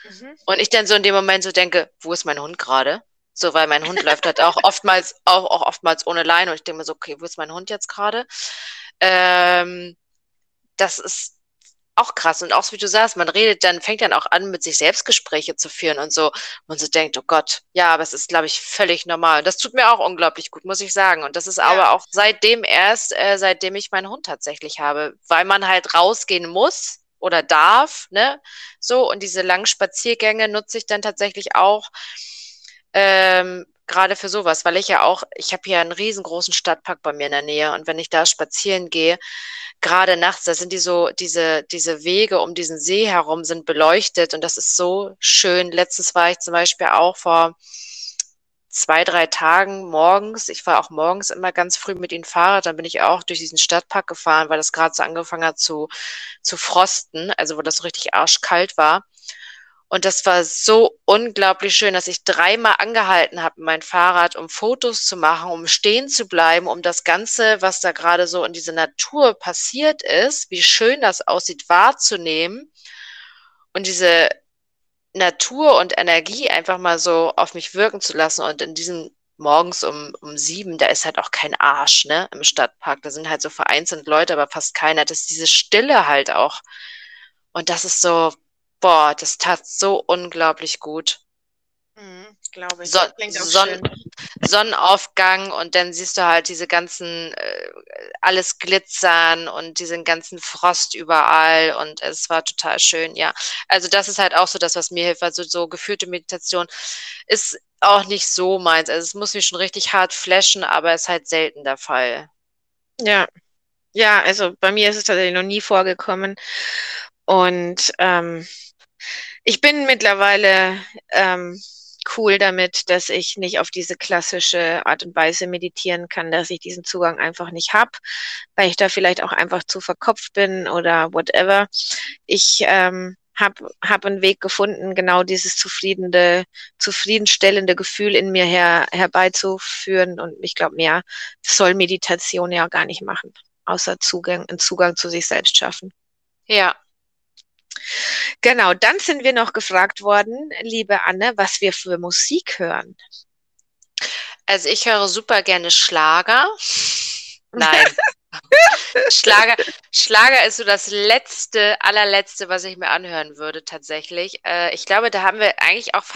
Mhm. Und ich dann so in dem Moment so denke, wo ist mein Hund gerade? So, weil mein Hund läuft halt auch oftmals ohne Leine und ich denke mir so, okay, wo ist mein Hund jetzt gerade? Ähm, Das ist auch krass. Und auch so wie du sagst, man redet dann, fängt dann auch an, mit sich selbst Gespräche zu führen und so. Man so denkt, oh Gott, ja, aber es ist, glaube ich, völlig normal. Und das tut mir auch unglaublich gut, muss ich sagen. Und das ist Ja. aber auch seitdem ich meinen Hund tatsächlich habe, weil man halt rausgehen muss oder darf, ne? So, und diese langen Spaziergänge nutze ich dann tatsächlich auch gerade für sowas, weil ich habe hier einen riesengroßen Stadtpark bei mir in der Nähe und wenn ich da spazieren gehe, gerade nachts, da sind diese Wege um diesen See herum sind beleuchtet und das ist so schön. Letztens war ich zum Beispiel auch vor 2, 3 Tagen morgens. Ich war auch morgens immer ganz früh mit ihnen Fahrrad. Dann bin ich auch durch diesen Stadtpark gefahren, weil das gerade so angefangen hat zu frosten, also wo das so richtig arschkalt war. Und das war so unglaublich schön, dass ich dreimal angehalten habe, mein Fahrrad, um Fotos zu machen, um stehen zu bleiben, um das Ganze, was da gerade so in dieser Natur passiert ist, wie schön das aussieht, wahrzunehmen und diese Natur und Energie einfach mal so auf mich wirken zu lassen. Und in diesen morgens um 7, da ist halt auch kein Arsch, ne, im Stadtpark. Da sind halt so vereinzelt Leute, aber fast keiner. Das ist diese Stille halt auch. Und das ist so, boah, das tat so unglaublich gut. Mhm, glaube ich. Son Klingt auch Son schön. Sonnenaufgang und dann siehst du halt diese ganzen, alles glitzern und diesen ganzen Frost überall und es war total schön, ja. Also das ist halt auch so das, was mir hilft. Also so geführte Meditation ist auch nicht so meins. Also es muss mich schon richtig hart flashen, aber ist halt selten der Fall. Ja, ja, also bei mir ist es tatsächlich noch nie vorgekommen. Und ich bin mittlerweile cool damit, dass ich nicht auf diese klassische Art und Weise meditieren kann, dass ich diesen Zugang einfach nicht habe, weil ich da vielleicht auch einfach zu verkopft bin oder whatever. Ich hab einen Weg gefunden, genau dieses zufriedenstellende Gefühl in mir herbeizuführen. Und ich glaube, mehr soll Meditation ja gar nicht machen, außer einen Zugang zu sich selbst schaffen. Ja, Genau, dann sind wir noch gefragt worden, liebe Anne, was wir für Musik hören. also ich höre super gerne Schlager. Nein, Schlager, Schlager ist so das allerletzte, was ich mir anhören würde, tatsächlich. Ich glaube, da haben wir eigentlich auch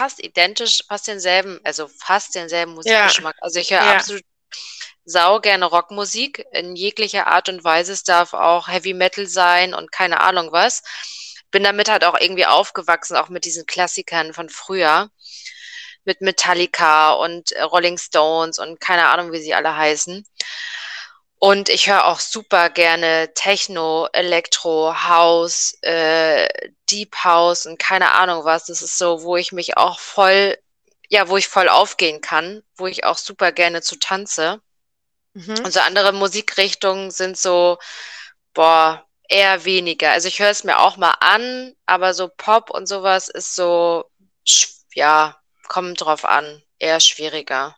fast denselben Ja, Musikgeschmack. Also ich höre ja. absolut sau gerne Rockmusik in jeglicher Art und Weise. Es darf auch Heavy Metal sein und keine Ahnung was. Bin damit halt auch irgendwie aufgewachsen, auch mit diesen Klassikern von früher, mit Metallica und Rolling Stones und keine Ahnung, wie sie alle heißen. Und ich höre auch super gerne Techno, Elektro, House, Deep House und keine Ahnung was. Das ist so, wo ich mich auch wo ich voll aufgehen kann, wo ich auch super gerne zu tanze. Mhm. Und so andere Musikrichtungen sind so, boah, eher weniger. Also ich höre es mir auch mal an, aber so Pop und sowas ist so, ja, kommt drauf an, eher schwieriger.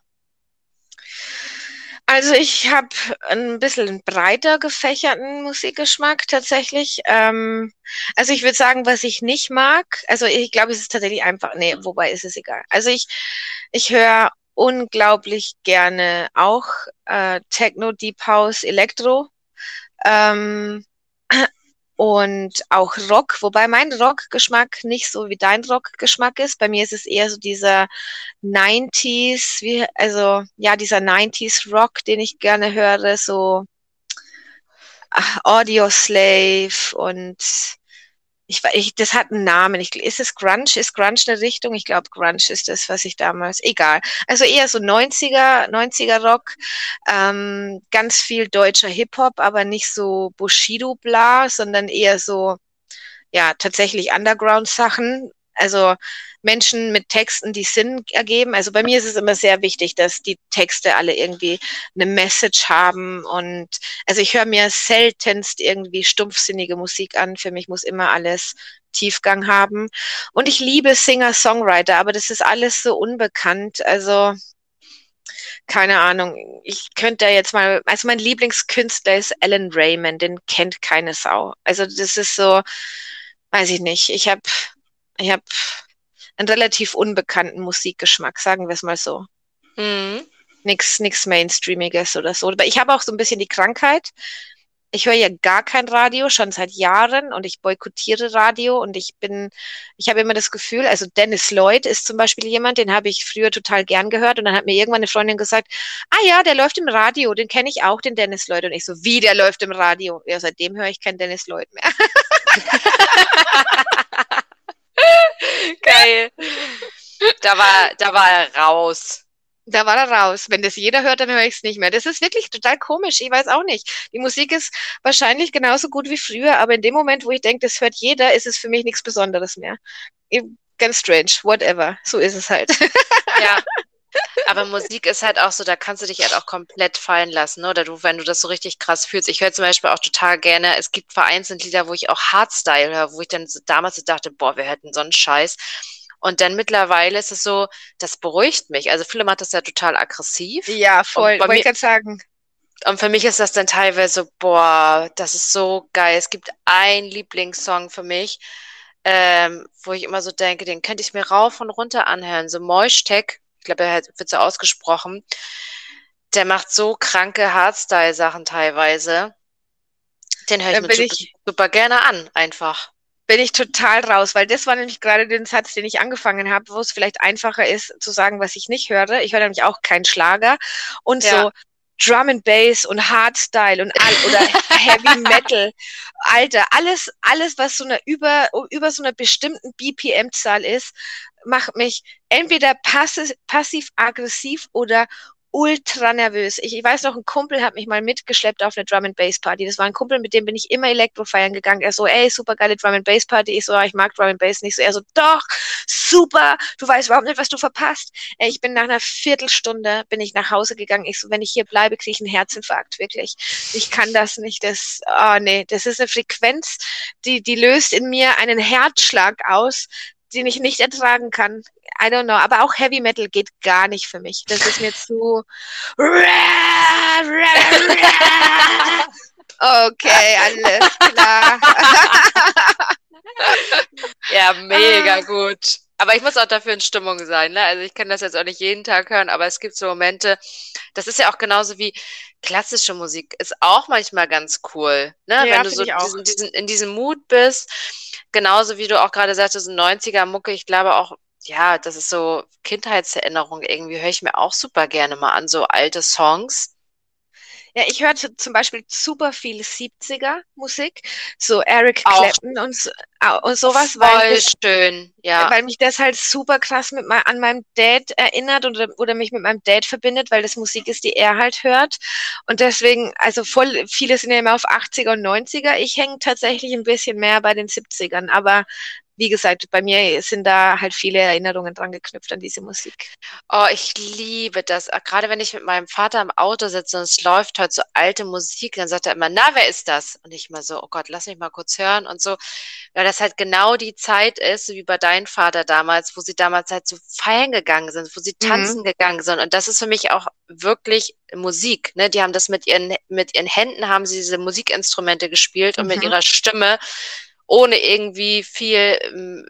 Also ich habe ein bisschen breiter gefächerten Musikgeschmack tatsächlich. Also ich würde sagen, was ich nicht mag, also ich glaube, es ist tatsächlich einfach, nee, wobei ist es egal. Also ich höre unglaublich gerne auch Techno, Deep House, Elektro. Ähm, und auch Rock, wobei mein Rockgeschmack nicht so wie dein Rockgeschmack ist. Bei mir ist es eher so dieser 90s, also ja, dieser 90s Rock, den ich gerne höre, so Audio Slave und das hat einen Namen. Ist es Grunge? Ist Grunge eine Richtung? Ich glaube, Grunge ist das, was ich damals, egal. Also eher so 90er Rock, ganz viel deutscher Hip-Hop, aber nicht so Bushido-bla, sondern eher so, ja, tatsächlich Underground-Sachen. Also Menschen mit Texten, die Sinn ergeben. Also bei mir ist es immer sehr wichtig, dass die Texte alle irgendwie eine Message haben. Und also ich höre mir seltenst irgendwie stumpfsinnige Musik an. Für mich muss immer alles Tiefgang haben. Und ich liebe Singer-Songwriter, aber das ist alles so unbekannt. Also keine Ahnung. Ich könnte da jetzt mal, also mein Lieblingskünstler ist Alan Rayman, den kennt keine Sau. Also das ist so, weiß ich nicht. Ich hab einen relativ unbekannten Musikgeschmack, sagen wir es mal so. Mhm. Nix Mainstreamiges oder so. Aber ich habe auch so ein bisschen die Krankheit. Ich höre ja gar kein Radio, schon seit Jahren, und ich boykottiere Radio, und ich habe immer das Gefühl, also Dennis Lloyd ist zum Beispiel jemand, den habe ich früher total gern gehört, und dann hat mir irgendwann eine Freundin gesagt, ah ja, der läuft im Radio, den kenne ich auch, den Dennis Lloyd, und ich so, wie, der läuft im Radio? Ja, seitdem höre ich keinen Dennis Lloyd mehr. Geil. Da war er raus. Da war er raus. Wenn das jeder hört, dann höre ich es nicht mehr. Das ist wirklich total komisch. Ich weiß auch nicht. Die Musik ist wahrscheinlich genauso gut wie früher, aber in dem Moment, wo ich denke, das hört jeder, ist es für mich nichts Besonderes mehr. Ganz strange, whatever. So ist es halt. Ja. Aber Musik ist halt auch so, da kannst du dich halt auch komplett fallen lassen, oder du, wenn du das so richtig krass fühlst. Ich höre zum Beispiel auch total gerne, es gibt vereinzelt Lieder, wo ich auch Hardstyle höre, wo ich dann damals so dachte, boah, wir hätten so einen Scheiß. Und dann mittlerweile ist es so, das beruhigt mich. Also viele macht das ja total aggressiv. Ja, voll. Wollte ich gerade sagen. Und für mich ist das dann teilweise so, boah, das ist so geil. Es gibt einen Lieblingssong für mich, wo ich immer so denke, den könnte ich mir rauf und runter anhören. So Moishtek, ich glaube, er wird so ausgesprochen. Der macht so kranke Hardstyle-Sachen teilweise. Den höre ich mir super gerne an, einfach. Bin ich total raus, weil das war nämlich gerade den Satz, den ich angefangen habe, wo es vielleicht einfacher ist zu sagen, was ich nicht höre. Ich höre nämlich auch keinen Schlager und so Drum and Bass und Hardstyle und oder Heavy Metal. Alter, alles, was so über so einer bestimmten BPM-Zahl ist, macht mich entweder passiv-aggressiv oder ultra nervös. Ich weiß noch, ein Kumpel hat mich mal mitgeschleppt auf eine Drum-and-Bass-Party. Das war ein Kumpel, mit dem bin ich immer Elektro feiern gegangen. Er so, ey, super geile Drum-and-Bass-Party. Ich so, ich mag Drum-and-Bass nicht so. Er so, doch, super, du weißt überhaupt nicht, was du verpasst. Ich bin nach einer Viertelstunde, bin ich nach Hause gegangen. Ich so, wenn ich hier bleibe, kriege ich einen Herzinfarkt, wirklich. Ich kann das nicht. Das ist eine Frequenz, die löst in mir einen Herzschlag aus, den ich nicht ertragen kann. I don't know. Aber auch Heavy Metal geht gar nicht für mich. Das ist mir zu... Okay, alles klar. Ja, mega gut. Aber ich muss auch dafür in Stimmung sein, ne? Also ich kann das jetzt auch nicht jeden Tag hören, aber es gibt so Momente, das ist ja auch genauso wie klassische Musik, ist auch manchmal ganz cool, ne? Ja, wenn du so in diesem Mut bist, genauso wie du auch gerade sagtest, so 90er-Mucke, ich glaube auch, ja, das ist so Kindheitserinnerung irgendwie, höre ich mir auch super gerne mal an, so alte Songs. Ja, ich hörte zum Beispiel super viel 70er-Musik, so Eric Clapton und sowas. Voll schön, ja. Weil mich das halt super krass an meinem Dad erinnert oder mich mit meinem Dad verbindet, weil das Musik ist, die er halt hört. Und deswegen, also viele sind ja immer auf 80er und 90er. Ich hänge tatsächlich ein bisschen mehr bei den 70ern, aber wie gesagt, bei mir sind da halt viele Erinnerungen dran geknüpft an diese Musik. Oh, ich liebe das. Gerade wenn ich mit meinem Vater im Auto sitze und es läuft halt so alte Musik, dann sagt er immer, na, wer ist das? Und ich mal so, oh Gott, lass mich mal kurz hören und so. Weil das halt genau die Zeit ist, so wie bei deinem Vater damals, wo sie damals halt so feiern gegangen sind, wo sie tanzen gegangen sind. Und das ist für mich auch wirklich Musik, ne? Die haben das mit ihren Händen, haben sie diese Musikinstrumente gespielt und mit ihrer Stimme, ohne irgendwie viel,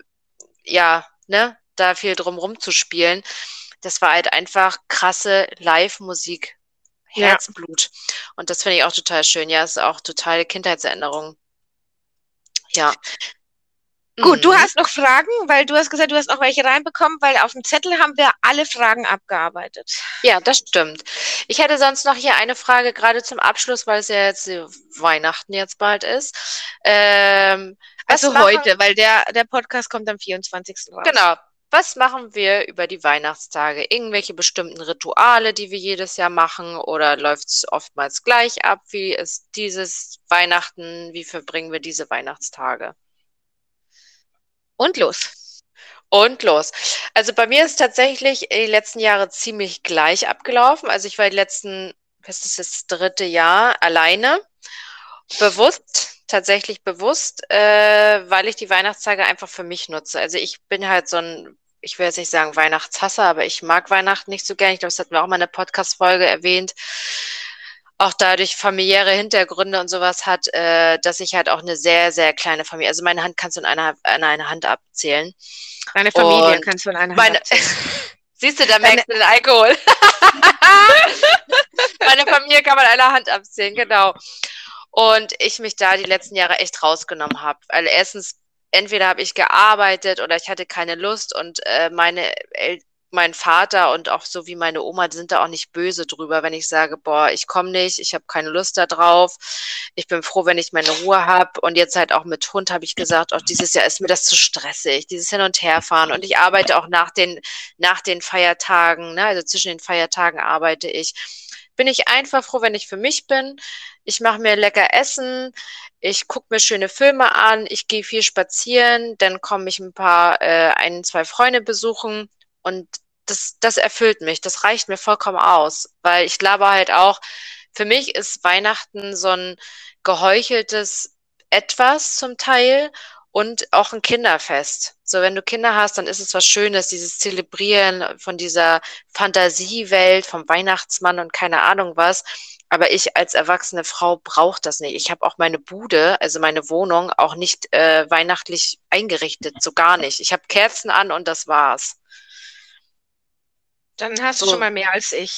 da viel drumrum zu spielen. Das war halt einfach krasse Live-Musik. Herzblut. Ja. Und das finde ich auch total schön. Ja, ist auch totale Kindheitserinnerung. Ja. Gut, du hast noch Fragen, weil du hast gesagt, du hast noch welche reinbekommen, weil auf dem Zettel haben wir alle Fragen abgearbeitet. Ja, das stimmt. Ich hätte sonst noch hier eine Frage, gerade zum Abschluss, weil es ja jetzt Weihnachten jetzt bald ist. Also heute, weil der Podcast kommt am 24. raus. Genau. Was machen wir über die Weihnachtstage? Irgendwelche bestimmten Rituale, die wir jedes Jahr machen? Oder läuft es oftmals gleich ab? Wie ist dieses Weihnachten? Wie verbringen wir diese Weihnachtstage? Und los. Also bei mir ist tatsächlich die letzten Jahre ziemlich gleich abgelaufen. Also ich war das ist das 3. Jahr alleine. Tatsächlich bewusst, weil ich die Weihnachtstage einfach für mich nutze. Also ich bin halt ich will jetzt nicht sagen Weihnachtshasser, aber ich mag Weihnachten nicht so gern. Ich glaube, das hatten wir auch mal in einer Podcast-Folge erwähnt. auch dadurch familiäre Hintergründe und sowas hat, dass ich halt auch eine sehr, sehr kleine Familie, also meine Hand kannst du an einer Hand abzählen. Deine Familie Und kannst du in einer Hand meine, abzählen. siehst du, da Deine, merkst du den Alkohol. Meine Familie kann man an einer Hand abzählen, genau. Und ich mich da die letzten Jahre echt rausgenommen habe. Weil erstens, entweder habe ich gearbeitet oder ich hatte keine Lust und mein Vater und auch so wie meine Oma die sind da auch nicht böse drüber, wenn ich sage, boah, ich komme nicht, ich habe keine Lust da drauf. Ich bin froh, wenn ich meine Ruhe habe. Und jetzt halt auch mit Hund habe ich gesagt, auch dieses Jahr ist mir das zu stressig, dieses Hin- und Herfahren. Und ich arbeite auch nach den Feiertagen, ne? Also zwischen den Feiertagen arbeite ich. Bin ich einfach froh, wenn ich für mich bin. Ich mache mir lecker Essen, ich gucke mir schöne Filme an, ich gehe viel spazieren, dann komme ich ein, zwei Freunde besuchen und das erfüllt mich, das reicht mir vollkommen aus, weil ich glaube halt auch, für mich ist Weihnachten so ein geheucheltes Etwas zum Teil und auch ein Kinderfest. So, wenn du Kinder hast, dann ist es was Schönes, dieses Zelebrieren von dieser Fantasiewelt, vom Weihnachtsmann und keine Ahnung was. Aber ich als erwachsene Frau brauche das nicht. Ich habe auch meine Bude, also meine Wohnung, auch nicht weihnachtlich eingerichtet, so gar nicht. Ich habe Kerzen an und das war's. dann hast du schon So, mal mehr als ich.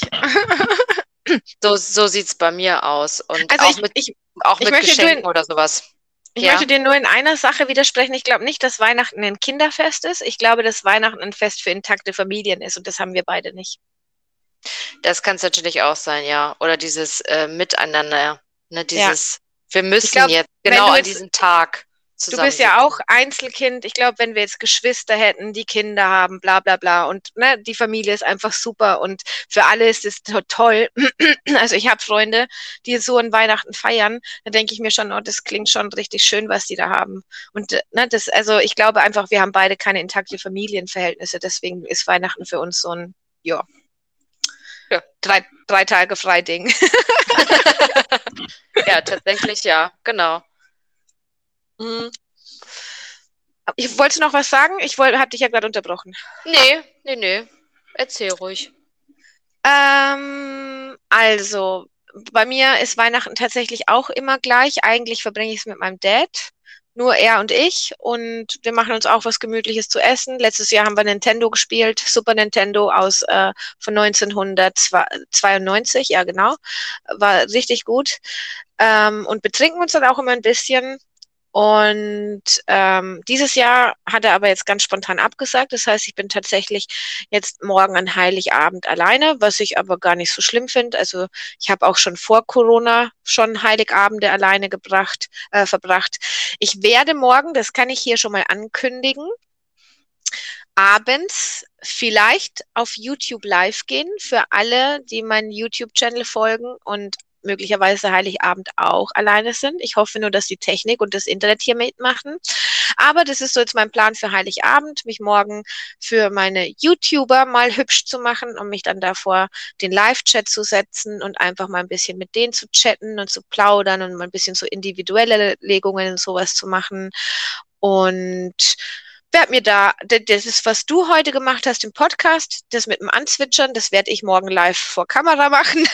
so sieht's bei mir aus. Und Also auch ich mit möchte Geschenken oder sowas. ich möchte Ja, dir nur in einer Sache widersprechen. Ich glaube nicht, dass Weihnachten ein Kinderfest ist. Ich glaube, dass Weihnachten ein Fest für intakte Familien ist und das haben wir beide nicht. das kann es natürlich auch sein, ja. Oder dieses Miteinander, ne, Ja, wir ich müssen glaube, jetzt wenn genau du an jetzt diesem Tag du bist ja zusammensitzen. auch Einzelkind. Ich glaube, wenn wir jetzt Geschwister hätten, die Kinder haben, bla bla bla. Und ne, die Familie ist einfach super und für alle ist es toll. Also ich habe Freunde, die so an Weihnachten feiern. Da denke ich mir schon, oh, das klingt schon richtig schön, was die da haben. Und ne, also ich glaube einfach, wir haben beide keine intakte Familienverhältnisse. Deswegen ist Weihnachten für uns so ein, ja, Ja. drei Tage frei Ding. Ja, tatsächlich ja, genau. Mhm. Ich wollte noch was sagen. Habe dich ja gerade unterbrochen. Nee. Erzähl ruhig. Also, bei mir ist Weihnachten tatsächlich auch immer gleich. Eigentlich verbringe ich es mit meinem Dad. Nur er und ich. Und wir machen uns auch was Gemütliches zu essen. Letztes Jahr haben wir Nintendo gespielt. Super Nintendo von 1992. Ja, genau. War richtig gut. Und betrinken uns dann auch immer ein bisschen. Und dieses Jahr hat er aber jetzt ganz spontan abgesagt. Das heißt, ich bin tatsächlich jetzt morgen an Heiligabend alleine, was ich aber gar nicht so schlimm finde. Also ich habe auch schon vor Corona schon Heiligabende alleine verbracht. Ich werde morgen, das kann ich hier schon mal ankündigen, abends vielleicht auf YouTube live gehen für alle, die meinen YouTube-Channel folgen und möglicherweise Heiligabend auch alleine sind. Ich hoffe nur, dass die Technik und das Internet hier mitmachen. Aber das ist so jetzt mein Plan für Heiligabend, mich morgen für meine YouTuber mal hübsch zu machen und mich dann davor den Live-Chat zu setzen und einfach mal ein bisschen mit denen zu chatten und zu plaudern und mal ein bisschen so individuelle Legungen und sowas zu machen. Und werde mir das ist, was du heute gemacht hast im Podcast, das mit dem Anzwitschern, das werde ich morgen live vor Kamera machen.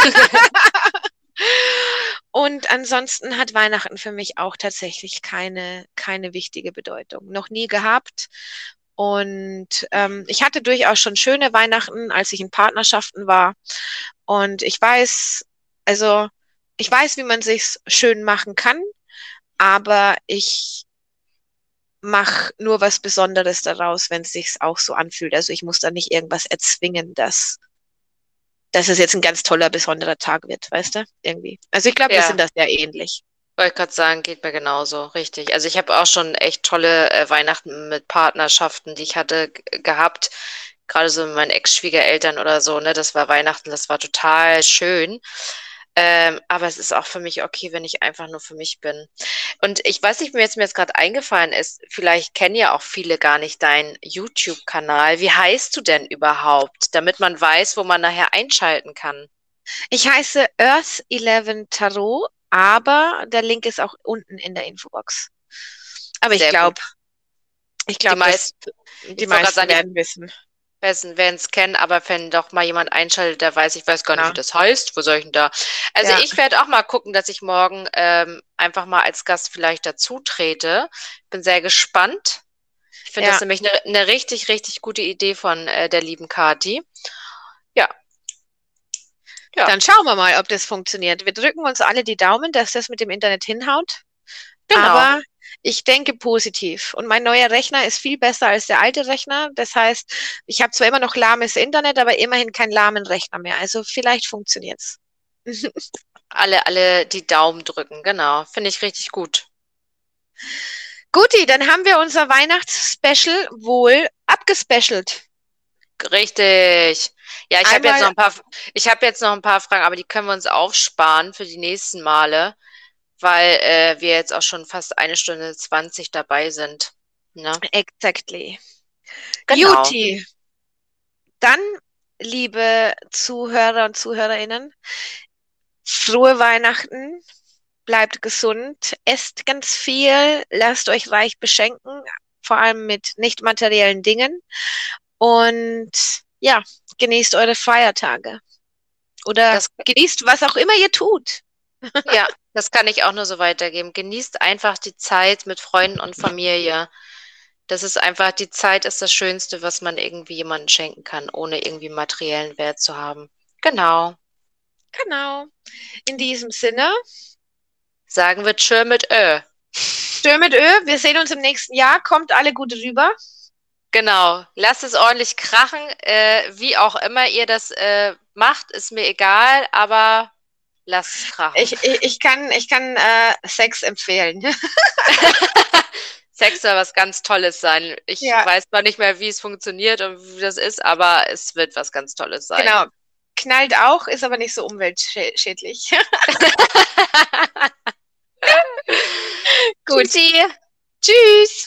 Und ansonsten hat Weihnachten für mich auch tatsächlich keine wichtige Bedeutung. Noch nie gehabt. Und ich hatte durchaus schon schöne Weihnachten, als ich in Partnerschaften war. Und also ich weiß, wie man sich's schön machen kann, aber ich mache nur was Besonderes daraus, wenn es sich auch so anfühlt. Also ich muss da nicht irgendwas erzwingen, dass es jetzt ein ganz toller, besonderer Tag wird, weißt du? Irgendwie. Also ich glaube, wir sind Ja, da sehr ähnlich. wollte gerade sagen, geht mir genauso, richtig. Also ich habe auch schon echt tolle Weihnachten mit Partnerschaften, die ich hatte, gehabt. Gerade so mit meinen Ex-Schwiegereltern oder so, ne? Das war Weihnachten, das war total schön. Aber es ist auch für mich okay, wenn ich einfach nur für mich bin. Und ich weiß nicht, mir jetzt gerade eingefallen ist, vielleicht kennen ja auch viele gar nicht deinen YouTube-Kanal. Wie heißt du denn überhaupt, damit man weiß, wo man nachher einschalten kann? Ich heiße Earth 11 Tarot, aber der Link ist auch unten in der Infobox. Aber Sehr gut. ich Die glaube, dass meisten, die ich wollte gerade meisten sagen, werden wissen. werden es kennen, aber wenn doch mal jemand einschaltet, der weiß, ich weiß gar nicht, wie Genau. das heißt, wo soll ich denn da? Also Ja, ich werde auch mal gucken, dass ich morgen einfach mal als Gast vielleicht dazu trete. Bin sehr gespannt. Ich finde das ja. nämlich eine richtig, richtig gute Idee von der lieben Kati. Ja, ja, Dann schauen wir mal, ob das funktioniert. Wir drücken uns alle die Daumen, dass das mit dem Internet hinhaut. genau. Aber ich denke positiv. Und mein neuer Rechner ist viel besser als der alte Rechner. Das heißt, ich habe zwar immer noch lahmes Internet, aber immerhin keinen lahmen Rechner mehr. Also vielleicht funktioniert's. Alle die Daumen drücken, genau. Finde ich richtig gut. Guti, dann haben wir unser Weihnachtsspecial wohl abgespecialt. Richtig. Ja, Einmal, ich habe jetzt noch ein paar Fragen, aber die können wir uns aufsparen für die nächsten Male, weil wir jetzt auch schon fast 1 Stunde 20 dabei sind. Ne? exactly. Genau. Juti, dann, liebe Zuhörer und Zuhörerinnen, frohe Weihnachten, bleibt gesund, esst ganz viel, lasst euch reich beschenken, vor allem mit nicht materiellen Dingen und ja, genießt eure Feiertage oder Das, genießt, was auch immer ihr tut. ja, das kann ich auch nur so weitergeben. Genießt einfach die Zeit mit Freunden und Familie. Das ist einfach, die Zeit ist das Schönste, was man irgendwie jemandem schenken kann, ohne irgendwie materiellen Wert zu haben. Genau. Genau. In diesem Sinne, Sagen wir Tschö mit Ö. Stör mit Ö, wir sehen uns im nächsten Jahr, kommt alle gut rüber. Genau. Lasst es ordentlich krachen. Wie auch immer ihr das macht, ist mir egal, aber lasst es krachen. Ich kann Sex empfehlen. Sex soll was ganz Tolles sein. Ich Ja, weiß zwar nicht mehr, wie es funktioniert und wie das ist, aber es wird was ganz Tolles sein. genau. Knallt auch, ist aber nicht so umweltschädlich. Gut. Tschüssi. Tschüss.